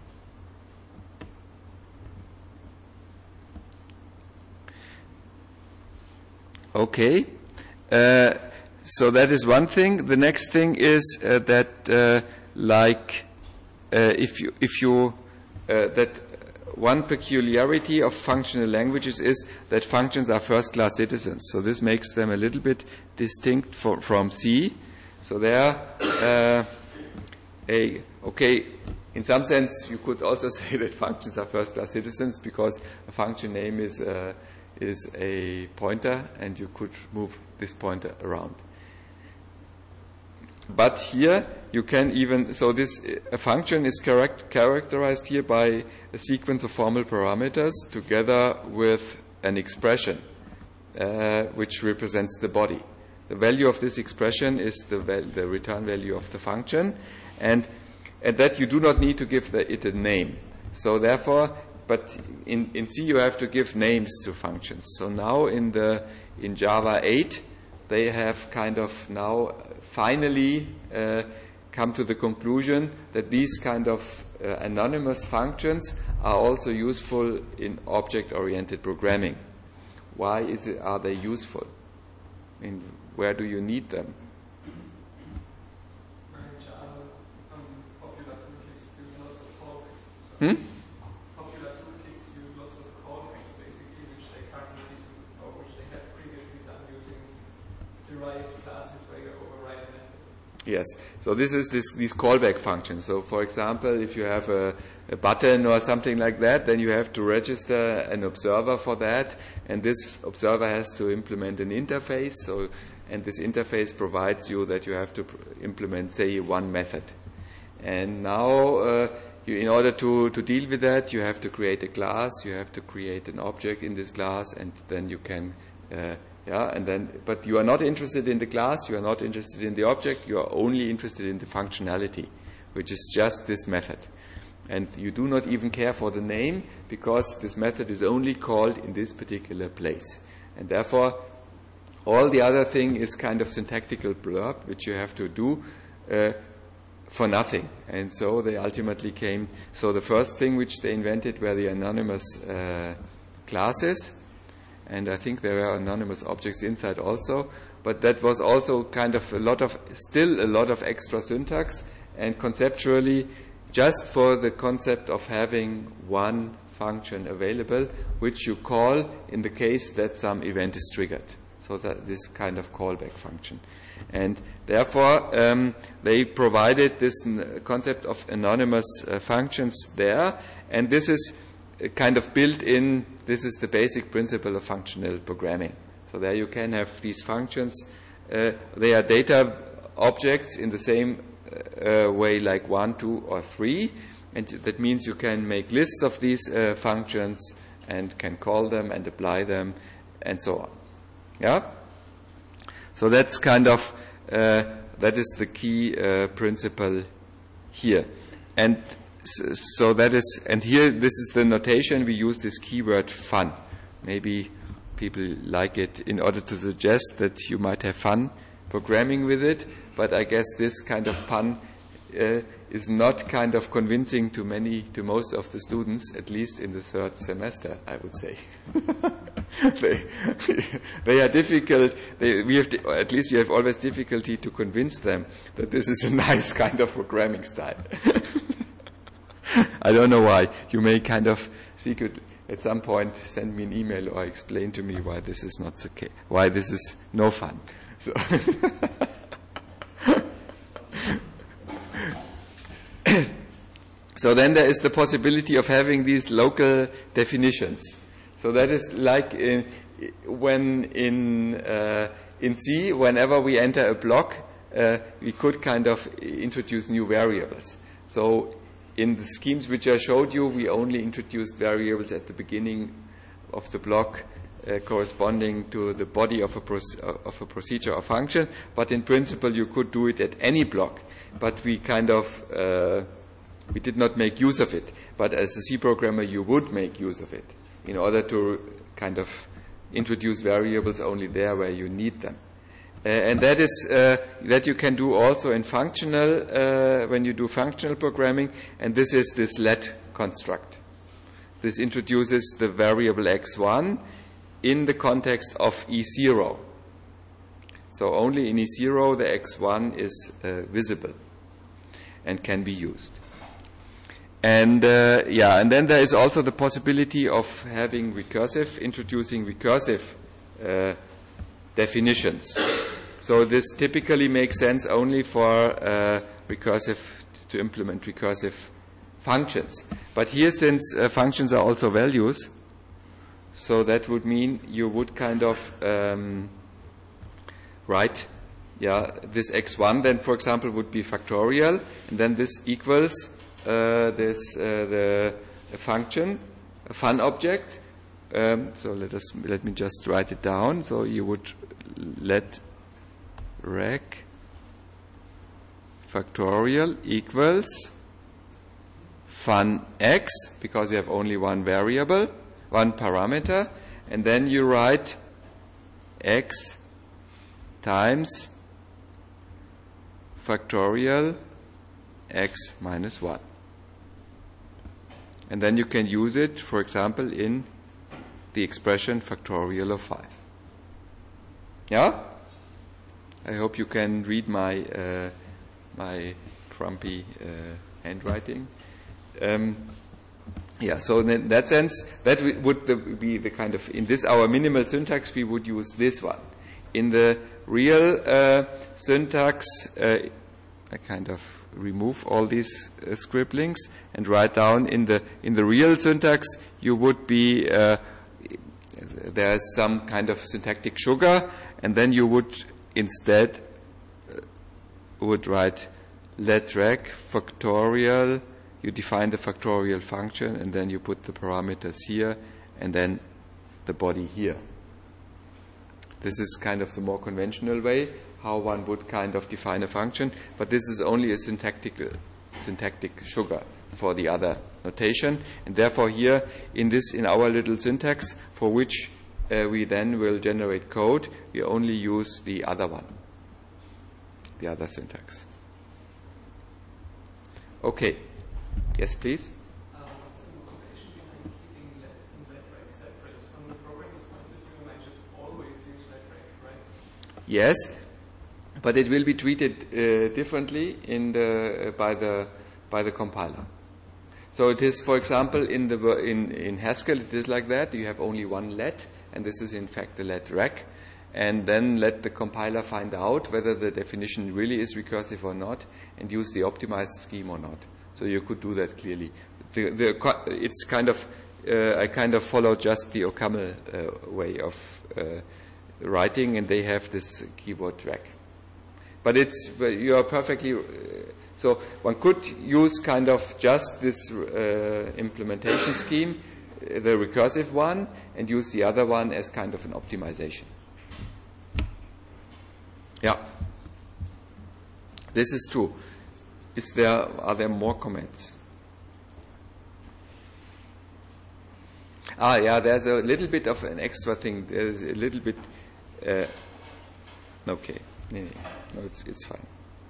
Okay. So that is one thing. The next thing is that one peculiarity of functional languages is that functions are first-class citizens. So this makes them a little bit distinct from C. So in some sense, you could also say that functions are first-class citizens because a function name is a pointer, and you could move this pointer around. But here you can a function is characterized here by a sequence of formal parameters together with an expression which represents the body. The value of this expression is the return value of the function, and that you do not need to give it a name. So therefore, but in C you have to give names to functions. So now in Java 8, they have kind of now finally come to the conclusion that these kind of anonymous functions are also useful in object-oriented programming. Why are they useful? I mean, where do you need them?
In Java, popular toolkits use lots of callbacks. Popular toolkits use lots of callbacks, basically, which they currently do, or which they have previously done using derived classes where you override a method.
Yes. So this is these callback functions. So for example, if you have a button or something like that, then you have to register an observer for that, and this observer has to implement an interface. And this interface provides you that you have to implement, say, one method. And now, in order to deal with that, you have to create a class, you have to create an object in this class, and then you can, but you are not interested in the class, you are not interested in the object, you are only interested in the functionality, which is just this method. And you do not even care for the name, because this method is only called in this particular place. And therefore, all the other thing is kind of syntactical blurb, which you have to do for nothing. And so they ultimately so the first thing which they invented were the anonymous classes, and I think there were anonymous objects inside also, but that was also kind of still a lot of extra syntax, and conceptually, just for the concept of having one function available, which you call in the case that some event is triggered. So that this kind of callback function. And therefore, they provided this concept of anonymous functions there, and this is kind of built in. This is the basic principle of functional programming. So there you can have these functions. They are data objects in the same way like 1, 2, or 3, and that means you can make lists of these functions and can call them and apply them and so on. Yeah? So that's kind of, that is the key principle here. And so that is, and here this is the notation, we use this keyword fun. Maybe people like it in order to suggest that you might have fun programming with it, but I guess this kind of fun is not kind of convincing to most of the students, at least in the third semester, I would say. They are difficult. At least you have always difficulty to convince them that this is a nice kind of programming style. I don't know why. You may kind of secretly. at some point send me an email or explain to me why this is not okay, why this is no fun. So, so then there is the possibility of having these local definitions. So that is like when in C, whenever we enter a block, we could kind of introduce new variables. So in the schemes which I showed you, we only introduced variables at the beginning of the block corresponding to the body of a procedure or function. But in principle, you could do it at any block. But we kind of we did not make use of it. But as a C programmer, you would make use of it in order to kind of introduce variables only there where you need them. And that is that you can do also in functional when you do functional programming, and this is this let construct. This introduces the variable x1 in the context of E0. So only in E0 the x1 is visible and can be used. And and then there is also the possibility of having introducing recursive definitions. So this typically makes sense only for to implement recursive functions. But here, since functions are also values, so that would mean you would kind of write, this x1 then, for example, would be factorial, and then this equals the function, a fun object. So let me just write it down. So you would let rec factorial equals fun x, because we have only one variable, one parameter, and then you write x times factorial x minus 1. And then you can use it, for example, in the expression factorial of 5. Yeah? I hope you can read my my frumpy handwriting. So in that sense, that would be the kind of, in this our minimal syntax, we would use this one. In the real syntax, I kind of remove all these scribblings and write down in the real syntax, you would be there's some kind of syntactic sugar, and then you would instead would write let rec factorial. You define the factorial function, and then you put the parameters here, and then the body here. This is kind of the more conventional way how one would kind of define a function, but this is only a syntactic sugar for the other notation, and therefore here in our little syntax for which we then will generate code, we only use the other one, the other syntax. Okay. Yes, please.
What's the motivation behind keeping let and let rec separate? From the programmer's point of view, I just always use let rec, right?
Yes, but it will be treated differently by the compiler. So it is, for example, in Haskell, it is like that. You have only one let, and this is in fact the let rec, and then let the compiler find out whether the definition really is recursive or not, and use the optimized scheme or not. So you could do that clearly. It's kind of I kind of follow just the OCaml way of writing, and they have this keyboard rec. But you are perfectly. So one could use kind of just this implementation scheme, the recursive one, and use the other one as kind of an optimization. Yeah, this is true. Are there more comments? There's a little bit of an extra thing. There's a little bit. Okay, no, it's fine.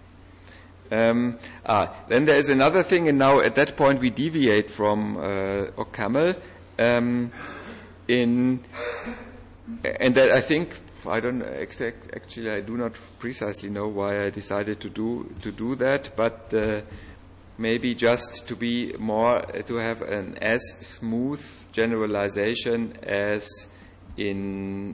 Then there is another thing, and now at that point we deviate from OCaml. And that I think I don't actually I do not precisely know why I decided to do that, but maybe just to be more, to have an as smooth generalization as in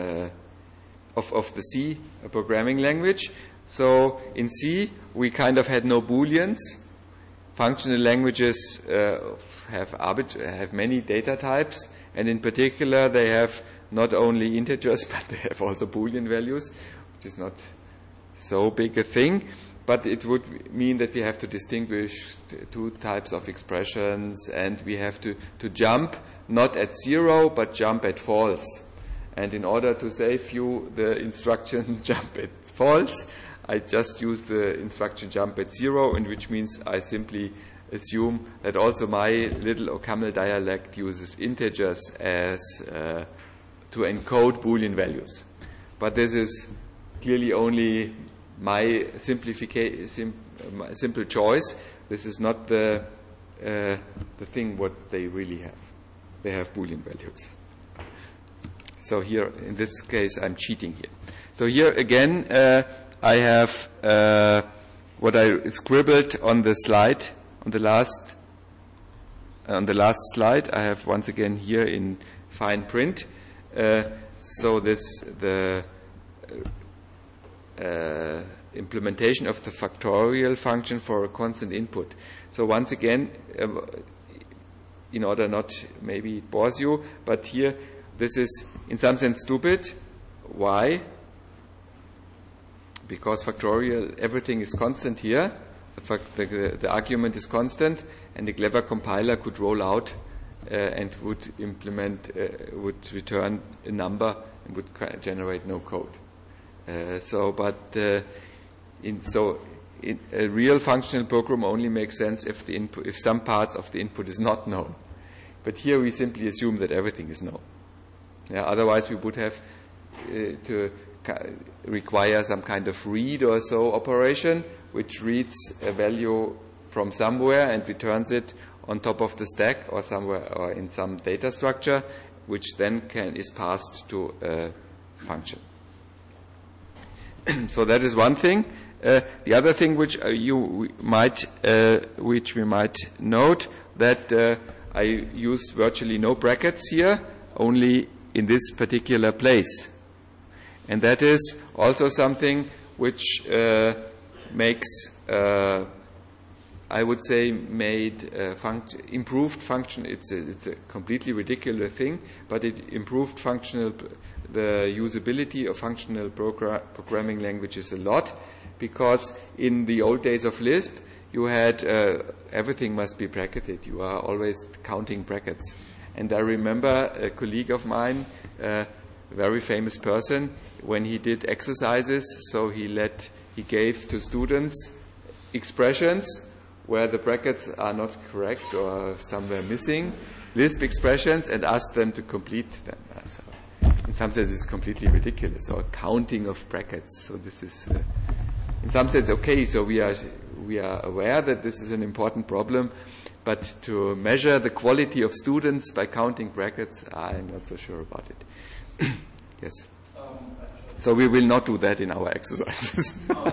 of the C programming language. So in C we kind of had no Booleans. Functional languages have many data types, and in particular they have not only integers but they have also Boolean values, which is not so big a thing. But it would mean that we have to distinguish two types of expressions, and we have to jump not at 0 but jump at false. And in order to save you the instruction jump at false, I just use the instruction jump at 0, and which means I simply assume that also my little OCaml dialect uses integers as to encode Boolean values. But this is clearly only my simple choice. This is not the thing what they really have. They have Boolean values. So here, in this case, I'm cheating here. So here again, I have what I scribbled on the slide, on the last slide. I have once again here in fine print. So the implementation of the factorial function for a constant input. So once again, in order not, maybe it bores you, but here this is in some sense stupid. Why? Because factorial, everything is constant here. The argument is constant, and the clever compiler could roll out and would would return a number and would generate no code. A real functional program only makes sense if some parts of the input is not known. But here we simply assume that everything is known. Otherwise we would have to require some kind of read or so operation, which reads a value from somewhere and returns it on top of the stack or somewhere or in some data structure, which then is passed to a function. So that is one thing. The other thing which we might note, that I use virtually no brackets here, only in this particular place, and that is also something which makes, I would say, improved function. It's a completely ridiculous thing, but it improved the usability of functional programming languages a lot, because in the old days of Lisp, you had everything must be bracketed. You are always counting brackets. And I remember a colleague of mine, a very famous person, when he did exercises, so he gave to students expressions where the brackets are not correct or somewhere missing, Lisp expressions, and asked them to complete them. So in some sense, it's completely ridiculous, or counting of brackets. So this is, in some sense, okay. So we are aware that this is an important problem, but to measure the quality of students by counting brackets, I'm not so sure about it. Yes. So we will not do that in our exercises.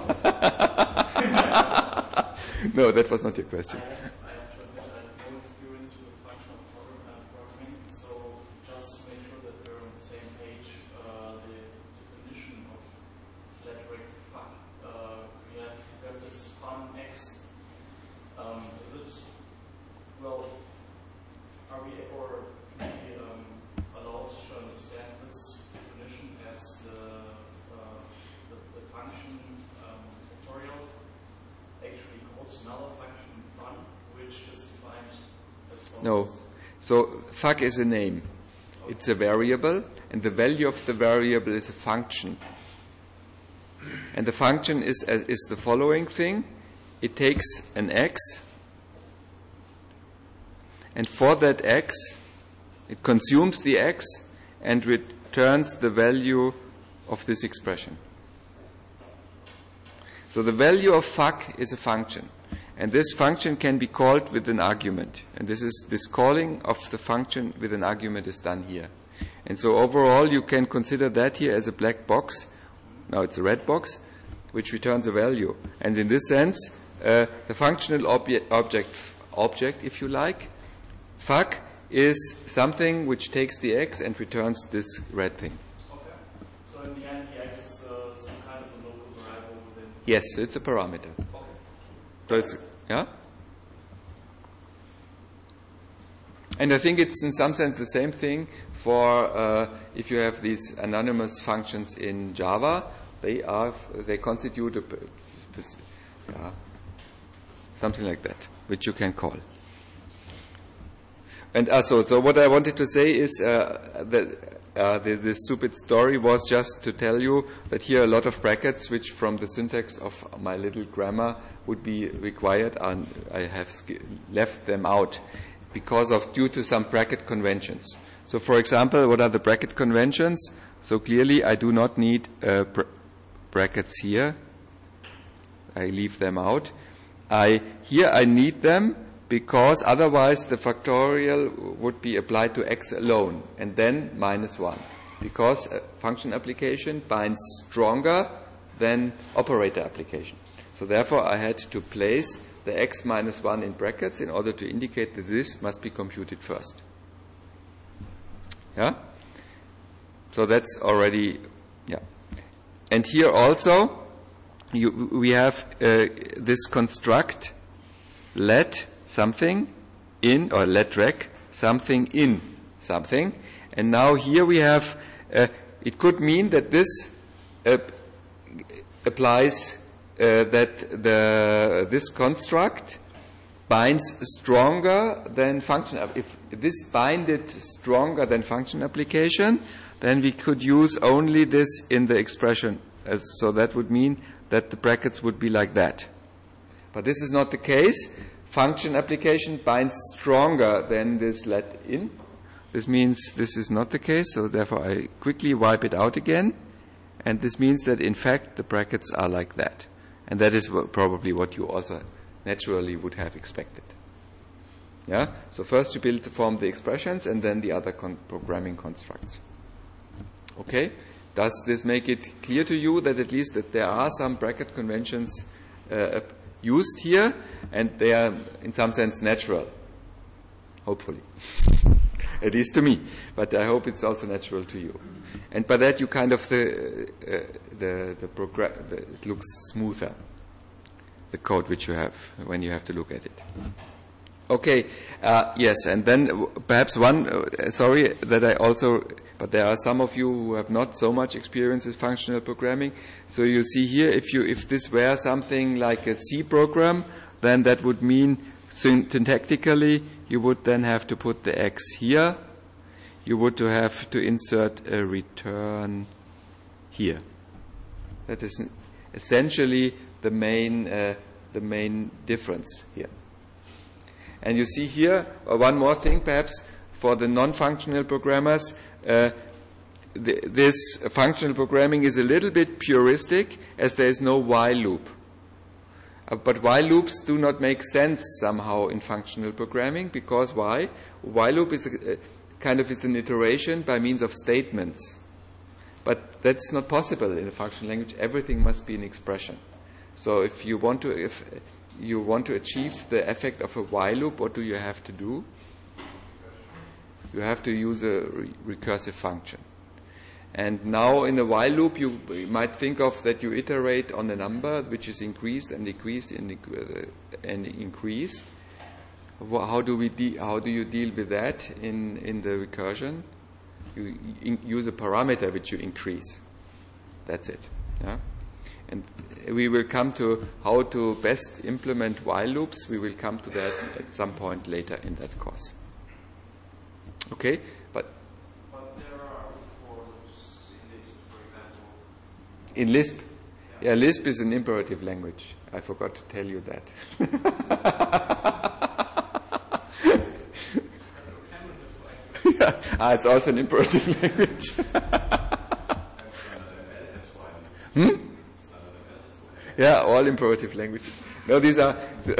No, that was not your question.
I have to admit I have no experience with functional programming, so just to make sure that we're on the same page, the definition of flat-rate fuck. We have this fun X. Are we allowed to understand this definition as the function factorial actually calls another function fun, which is defined as follows?
No. So fuck is a name. It's a variable, and the value of the variable is a function. And the function is the following thing. It takes an x, and for that x, it consumes the x and returns the value of this expression. So the value of fuck is a function, and this function can be called with an argument, and this calling of the function with an argument is done here. And so overall you can consider that here as a black box. Now it's a red box which returns a value, and in this sense the functional object, if you like, fuck, is something which takes the x and returns this red thing.
Okay. So in the end, the x is some kind of a local variable within.
Yes, it's a parameter.
Okay.
So it's, yeah? And I think it's in some sense the same thing for if you have these anonymous functions in Java, they constitute something like that, which you can call. And so what I wanted to say is that this stupid story was just to tell you that here are a lot of brackets which from the syntax of my little grammar would be required, and I have left them out due to some bracket conventions. So for example, what are the bracket conventions? So clearly I do not need brackets here. I leave them out. Here I need them because otherwise the factorial would be applied to x alone and then -1. Because a function application binds stronger than operator application. So therefore I had to place the x -1 in brackets in order to indicate that this must be computed first. Yeah? So that's already, yeah. And here also we have this construct let something in, or let rec something in something. And now here we have, it could mean that this applies that this construct binds stronger than function. If this binded stronger than function application, then we could use only this in the expression. So that would mean that the brackets would be like that. But this is not the case. Function application binds stronger than this let in. This means this is not the case, so therefore I quickly wipe it out again. And this means that in fact the brackets are like that. And that is probably what you also naturally would have expected. Yeah? So first you form the expressions and then the other programming constructs. Okay? Does this make it clear to you that at least that there are some bracket conventions used here, and they are in some sense natural? Hopefully. At least to me. But I hope it's also natural to you. And by that you kind of it looks smoother, the code which you have when you have to look at it. Okay, yes, and then perhaps one, sorry that I also, but there are some of you who have not so much experience with functional programming. So you see here, if this were something like a C program, then that would mean syntactically you would then have to put the X here. You would have to insert a return here. That is essentially the main difference here. And you see here, one more thing perhaps, for the non-functional programmers, this functional programming is a little bit puristic as there is no while loop. But while loops do not make sense somehow in functional programming, because why? While loop is is an iteration by means of statements. But that's not possible in a functional language. Everything must be an expression. So if you want to achieve the effect of a while loop, what do you have to do? You have to use a recursive function. And now in a while loop, you might think of that you iterate on a number which is increased and decreased and increased. How do you deal with that in the recursion? You use a parameter which you increase. That's it. Yeah? And we will come to how to best implement while loops. We will come to that at some point later in that course. Okay? But
there are for loops in Lisp, for example.
In Lisp? Yeah, Lisp is an imperative language. I forgot to tell you that. It's also an imperative language. Yeah, all imperative languages. No, these are.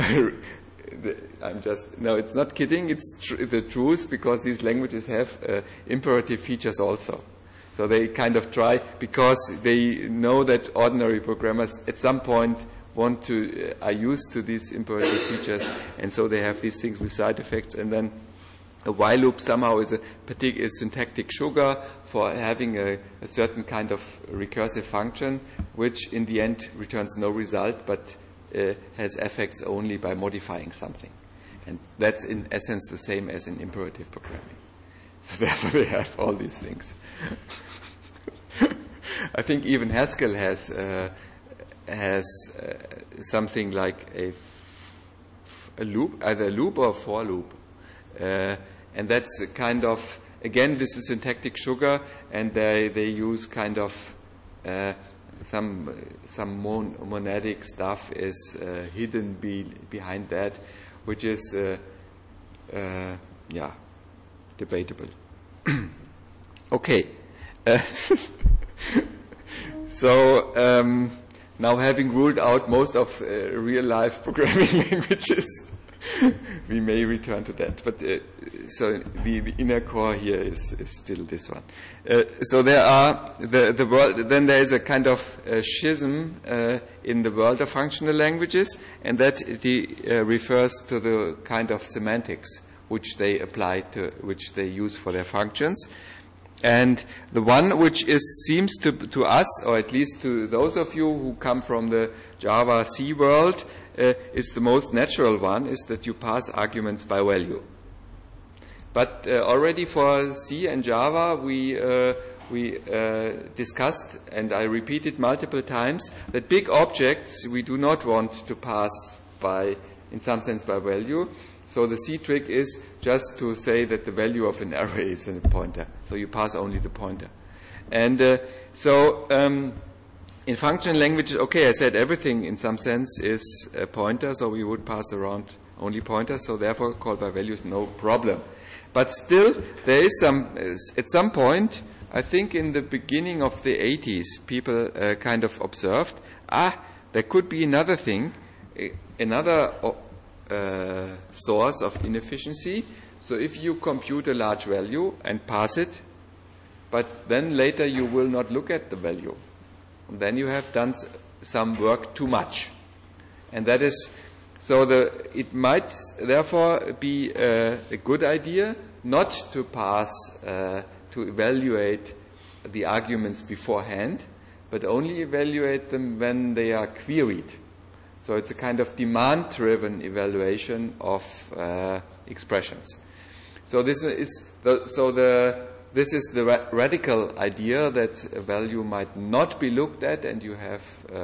It's not kidding. It's the truth, because these languages have imperative features also. So they kind of try, because they know that ordinary programmers at some point are used to these imperative features, and so they have these things with side effects. And then a while loop somehow is a particular syntactic sugar for having a certain kind of recursive function, which in the end returns no result, but has effects only by modifying something. And that's in essence the same as in imperative programming. So therefore they have all these things. I think even Haskell has something like a loop, either a loop or a for loop. And that's a kind of, again, this is syntactic sugar, and they use kind of some monadic stuff is hidden behind that, which is debatable. Okay. So now, having ruled out most of real life programming languages, we may return to that. But so the inner core here is still this one. So there are the world. Then there is a kind of schism in the world of functional languages, and that refers to the kind of semantics which they apply to, which they use for their functions. And the one which seems to us, or at least to those of you who come from the Java C world, is the most natural one, is that you pass arguments by value. But already for C and Java, we discussed, and I repeated multiple times, that big objects we do not want to pass by, in some sense, by value. So the C trick is just to say that the value of an array is a pointer. So you pass only the pointer. And in functional languages, okay, I said everything in some sense is a pointer, so we would pass around only pointers, so therefore call by value is no problem. But still, there is at some point, I think in the beginning of the 80s, people kind of observed, there could be another thing, another source of inefficiency. So if you compute a large value and pass it, but then later you will not look at the value, then you have done some work too much. And that is, so it might therefore be a good idea not to pass, to evaluate the arguments beforehand, but only evaluate them when they are queried. So it's a kind of demand-driven evaluation of expressions. So this is the radical idea that a value might not be looked at, and you have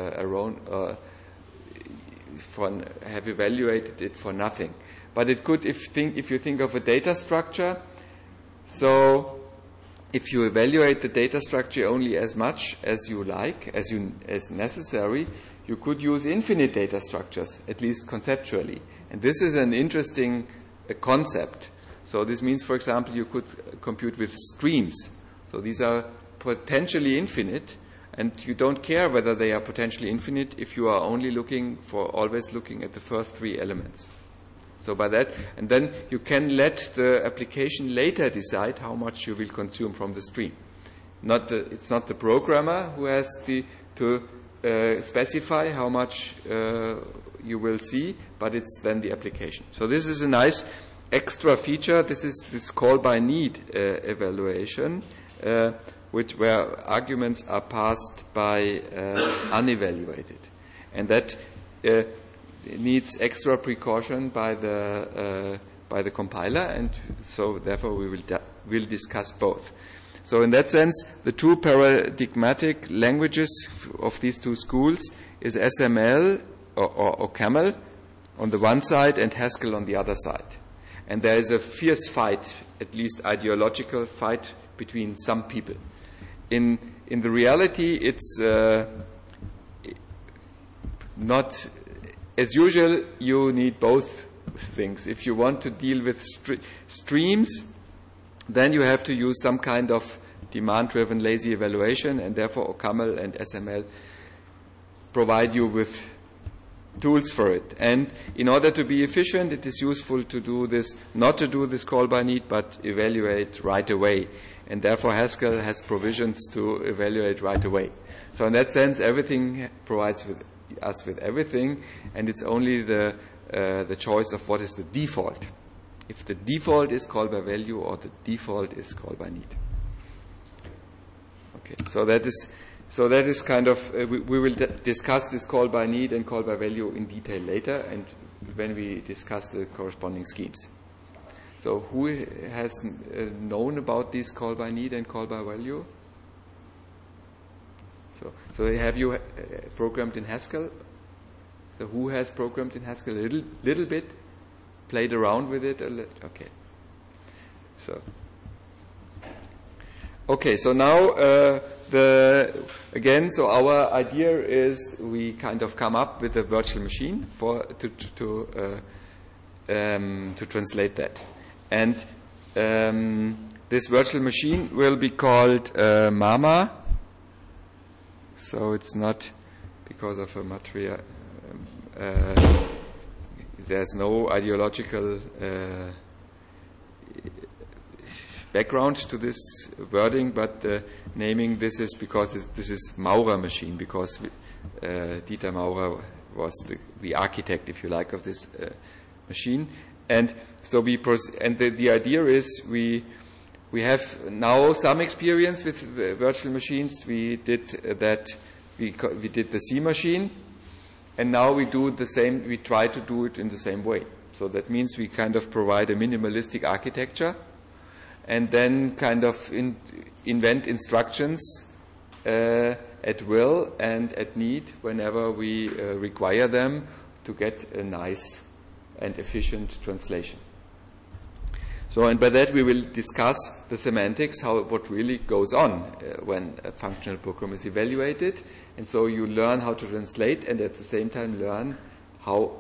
have evaluated it for nothing. But it could, if you think of a data structure, so if you evaluate the data structure only as much as you like, as necessary, you could use infinite data structures, at least conceptually. And this is an interesting concept. So this means, for example, you could compute with streams. So these are potentially infinite, and you don't care whether they are potentially infinite if you are only always looking at the first three elements. So by that, and then you can let the application later decide how much you will consume from the stream. It's not the programmer who has to specify how much you will see, but it's then the application. So this is a nice extra feature. This is this call by need evaluation, where arguments are passed by unevaluated, and that needs extra precaution by the compiler, and so therefore we will discuss both. So in that sense, the two paradigmatic languages of these two schools is SML or Camel on the one side and Haskell on the other side. And there is a fierce fight, at least ideological fight, between some people. In the reality, it's not, as usual, you need both things. If you want to deal with streams, then you have to use some kind of demand-driven lazy evaluation, and therefore OCaml and SML provide you with tools for it. And in order to be efficient, it is useful to do this, not to do this call by need, but evaluate right away. And therefore Haskell has provisions to evaluate right away. So in that sense, everything provides with us with everything, and it's only the choice of what is the default. If the default is call by value or the default is call by need. Okay, so that is kind of we will discuss this call by need and call by value in detail later, and when we discuss the corresponding schemes. So who has known about this call by need and call by value? So have you programmed in Haskell? So who has programmed in Haskell a little bit? Played around with it a little? Okay. So now so our idea is we kind of come up with a virtual machine to translate that. And this virtual machine will be called MAMA. So it's not because of a material. There's no ideological background to this wording, but naming this is because this is Maurer machine, because Dieter Maurer was the architect, if you like, of this machine. And so the idea is we have now some experience with virtual machines. We did that. We did the C machine, and now we do the same. We try to do it in the same way. So that means we kind of provide a minimalistic architecture, and then kind of invent instructions at will and at need whenever we require them to get a nice and efficient translation. So, and by that we will discuss the semantics, what really goes on when a functional program is evaluated. And so you learn how to translate, and at the same time learn how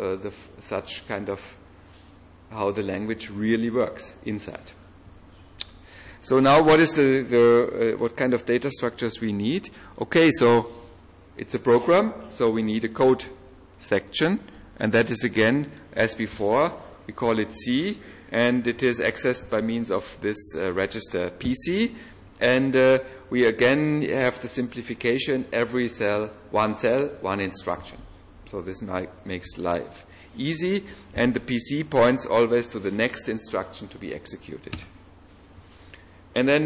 how the language really works inside. So now, what is what kind of data structures we need? Okay, so it's a program, so we need a code section, and that is again, as before, we call it C, and it is accessed by means of this register PC, and we again have the simplification: every cell, one instruction. So this makes life easy, and the PC points always to the next instruction to be executed. And then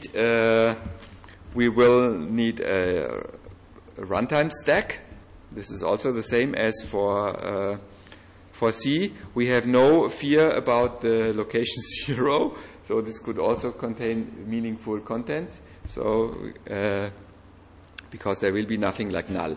we will need a runtime stack. This is also the same as for C. We have no fear about the location 0, so this could also contain meaningful content. So because there will be nothing like null.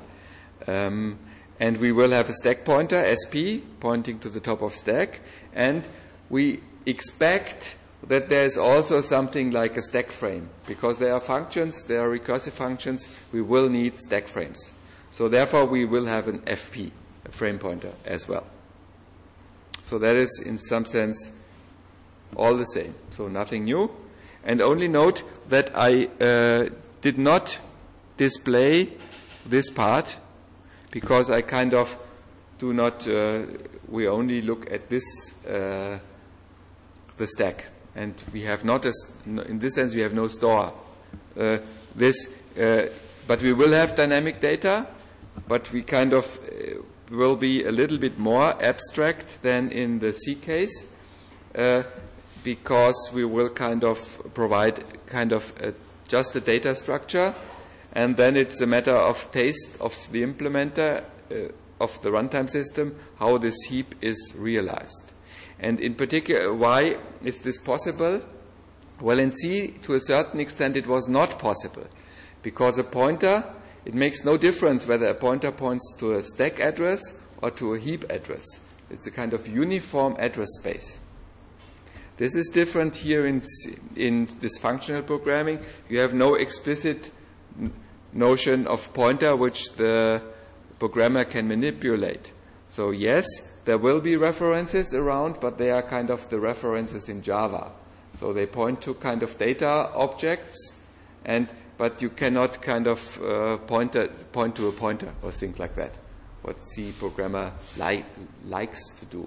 And we will have a stack pointer, SP, pointing to the top of stack, and we expect that there is also something like a stack frame, because there are functions, there are recursive functions, we will need stack frames. So therefore we will have an FP, a frame pointer, as well. So that is in some sense all the same, so nothing new. And only note that I did not display this part, because I kind of do not, we only look at this, the stack. And we have not, in this sense, we have no store. But we will have dynamic data, but we kind of will be a little bit more abstract than in the C case, because we will kind of provide just a data structure, and then it's a matter of taste of the implementer of the runtime system, how this heap is realized. And in particular, why is this possible? Well, in C, to a certain extent, it was not possible, because a pointer, it makes no difference whether a pointer points to a stack address or to a heap address. It's a kind of uniform address space. This is different here in this functional programming. You have no explicit notion of pointer which the programmer can manipulate. So yes, there will be references around, but they are kind of the references in Java. So they point to kind of data objects, but you cannot kind of point to a pointer or things like that, what C programmer likes to do.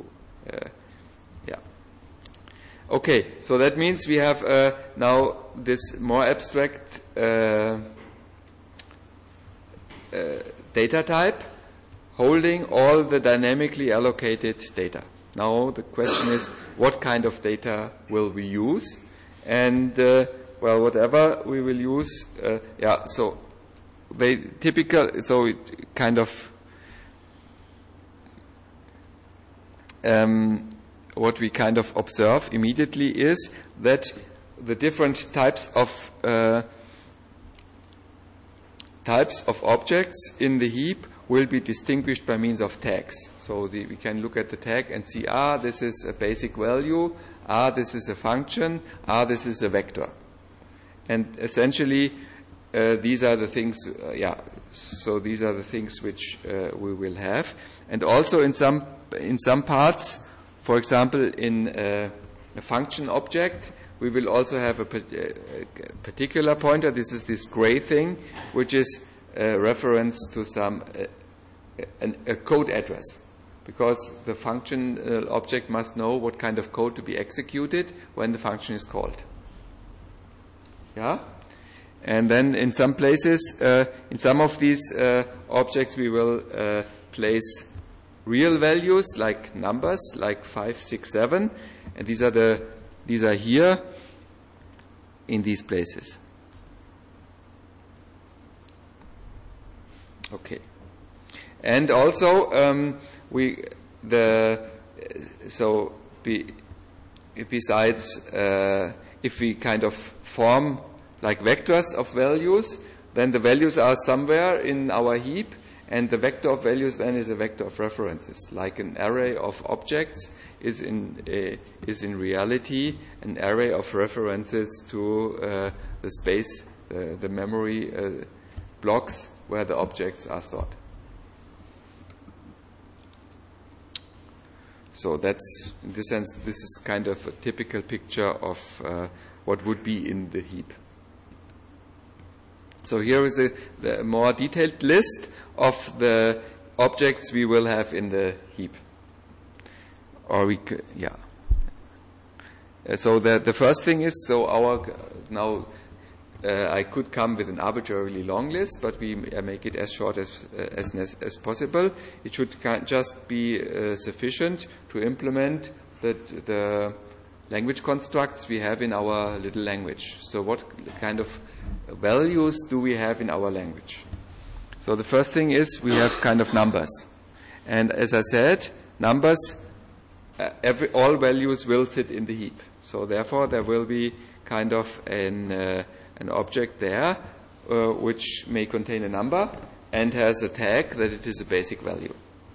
Okay, so that means we have now this more abstract data type. holding all the dynamically allocated data. Now the question is, what kind of data will we use? And well, whatever we will use, so they typical, so it kind of what we kind of observe immediately is that the different types of objects in the heap will be distinguished by means of tags. So we can look at the tag and see, this is a basic value, this is a function, this is a vector. And essentially, these are the things, so these are the things which we will have. And also in some parts, for example, in a function object, we will also have a particular pointer. This is this gray thing, which is a reference to a code address, because the function object must know what kind of code to be executed when the function is called. Yeah? And then in some places, in some of these objects, we will place real values like numbers, like 5, 6, 7, and these are here in these places. Okay. And also, besides, if we kind of form like vectors of values, then the values are somewhere in our heap, and the vector of values then is a vector of references. Like an array of objects is in reality an array of references to the space, the memory blocks where the objects are stored. So that's, in this sense, this is kind of a typical picture of what would be in the heap. So here is the more detailed list of the objects we will have in the heap. Or we could, so the first thing is, I could come with an arbitrarily long list, but we make it as short as possible. It should just be sufficient to implement the language constructs we have in our little language. So what kind of values do we have in our language? So the first thing is we have kind of numbers. And as I said, numbers, all values will sit in the heap. So therefore there will be kind of an object there which may contain a number and has a tag that it is a basic value.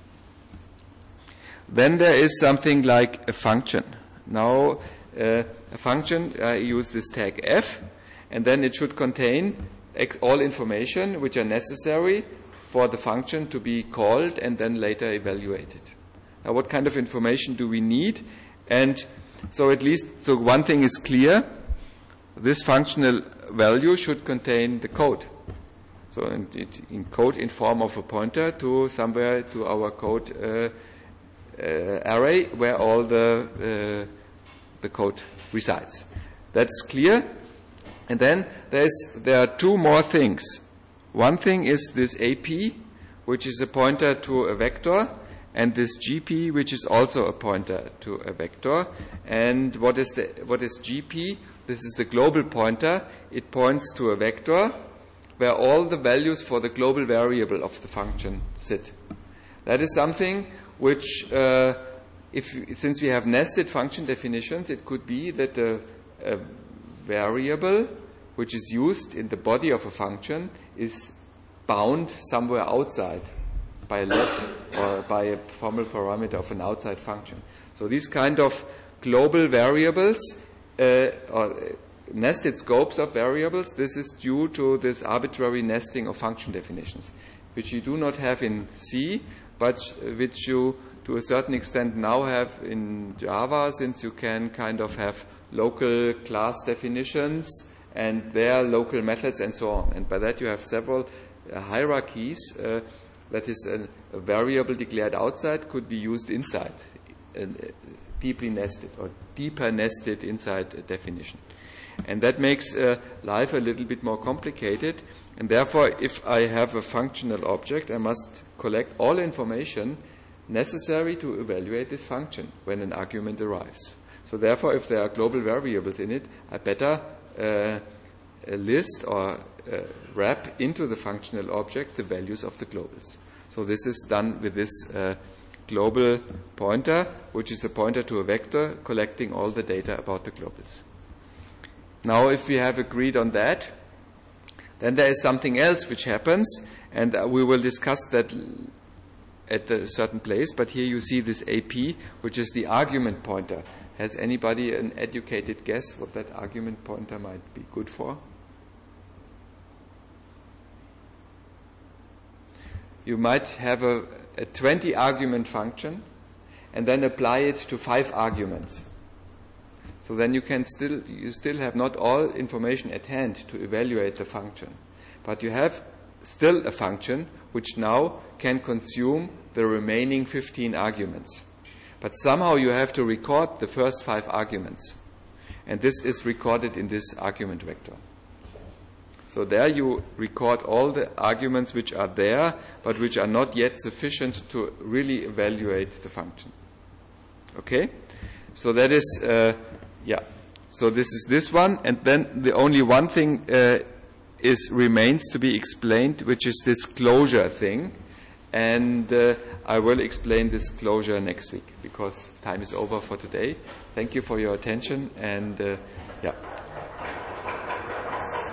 Then there is something like a function. Now a function, I use this tag f, and then it should contain all information which are necessary for the function to be called and then later evaluated. Now what kind of information do we need? And so one thing is clear. This functional value should contain the code. So in code in form of a pointer to somewhere to our code array where all the code resides. That's clear. And then there are two more things. One thing is this AP, which is a pointer to a vector, and this GP, which is also a pointer to a vector. And what is GP? This is the global pointer. It points to a vector where all the values for the global variable of the function sit. That is something which, since we have nested function definitions, it could be that a variable which is used in the body of a function is bound somewhere outside by a let or by a formal parameter of an outside function. So these kind of global variables or nested scopes of variables, this is due to this arbitrary nesting of function definitions, which you do not have in C, but which you to a certain extent now have in Java, since you can kind of have local class definitions and their local methods and so on. And by that you have several hierarchies. That is, a variable declared outside could be used inside, deeply nested or deeper nested inside a definition. And that makes life a little bit more complicated. And therefore, if I have a functional object, I must collect all information necessary to evaluate this function when an argument arrives. So therefore, if there are global variables in it, I better list or wrap into the functional object the values of the globals. So this is done with this global pointer, which is a pointer to a vector collecting all the data about the globals. Now, if we have agreed on that, then there is something else which happens, and we will discuss that at a certain place. But here you see this AP, which is the argument pointer. Has anybody an educated guess what that argument pointer might be good for? You might have a 20 argument function and then apply it to 5 arguments. So then you still have not all information at hand to evaluate the function. But you have still a function which now can consume the remaining 15 arguments. But somehow you have to record the first 5 arguments. And this is recorded in this argument vector. So there you record all the arguments which are there, but which are not yet sufficient to really evaluate the function. Okay? So that is, So this is this one, and then the only one thing remains to be explained, which is this closure thing. And I will explain this closure next week, because time is over for today. Thank you for your attention, and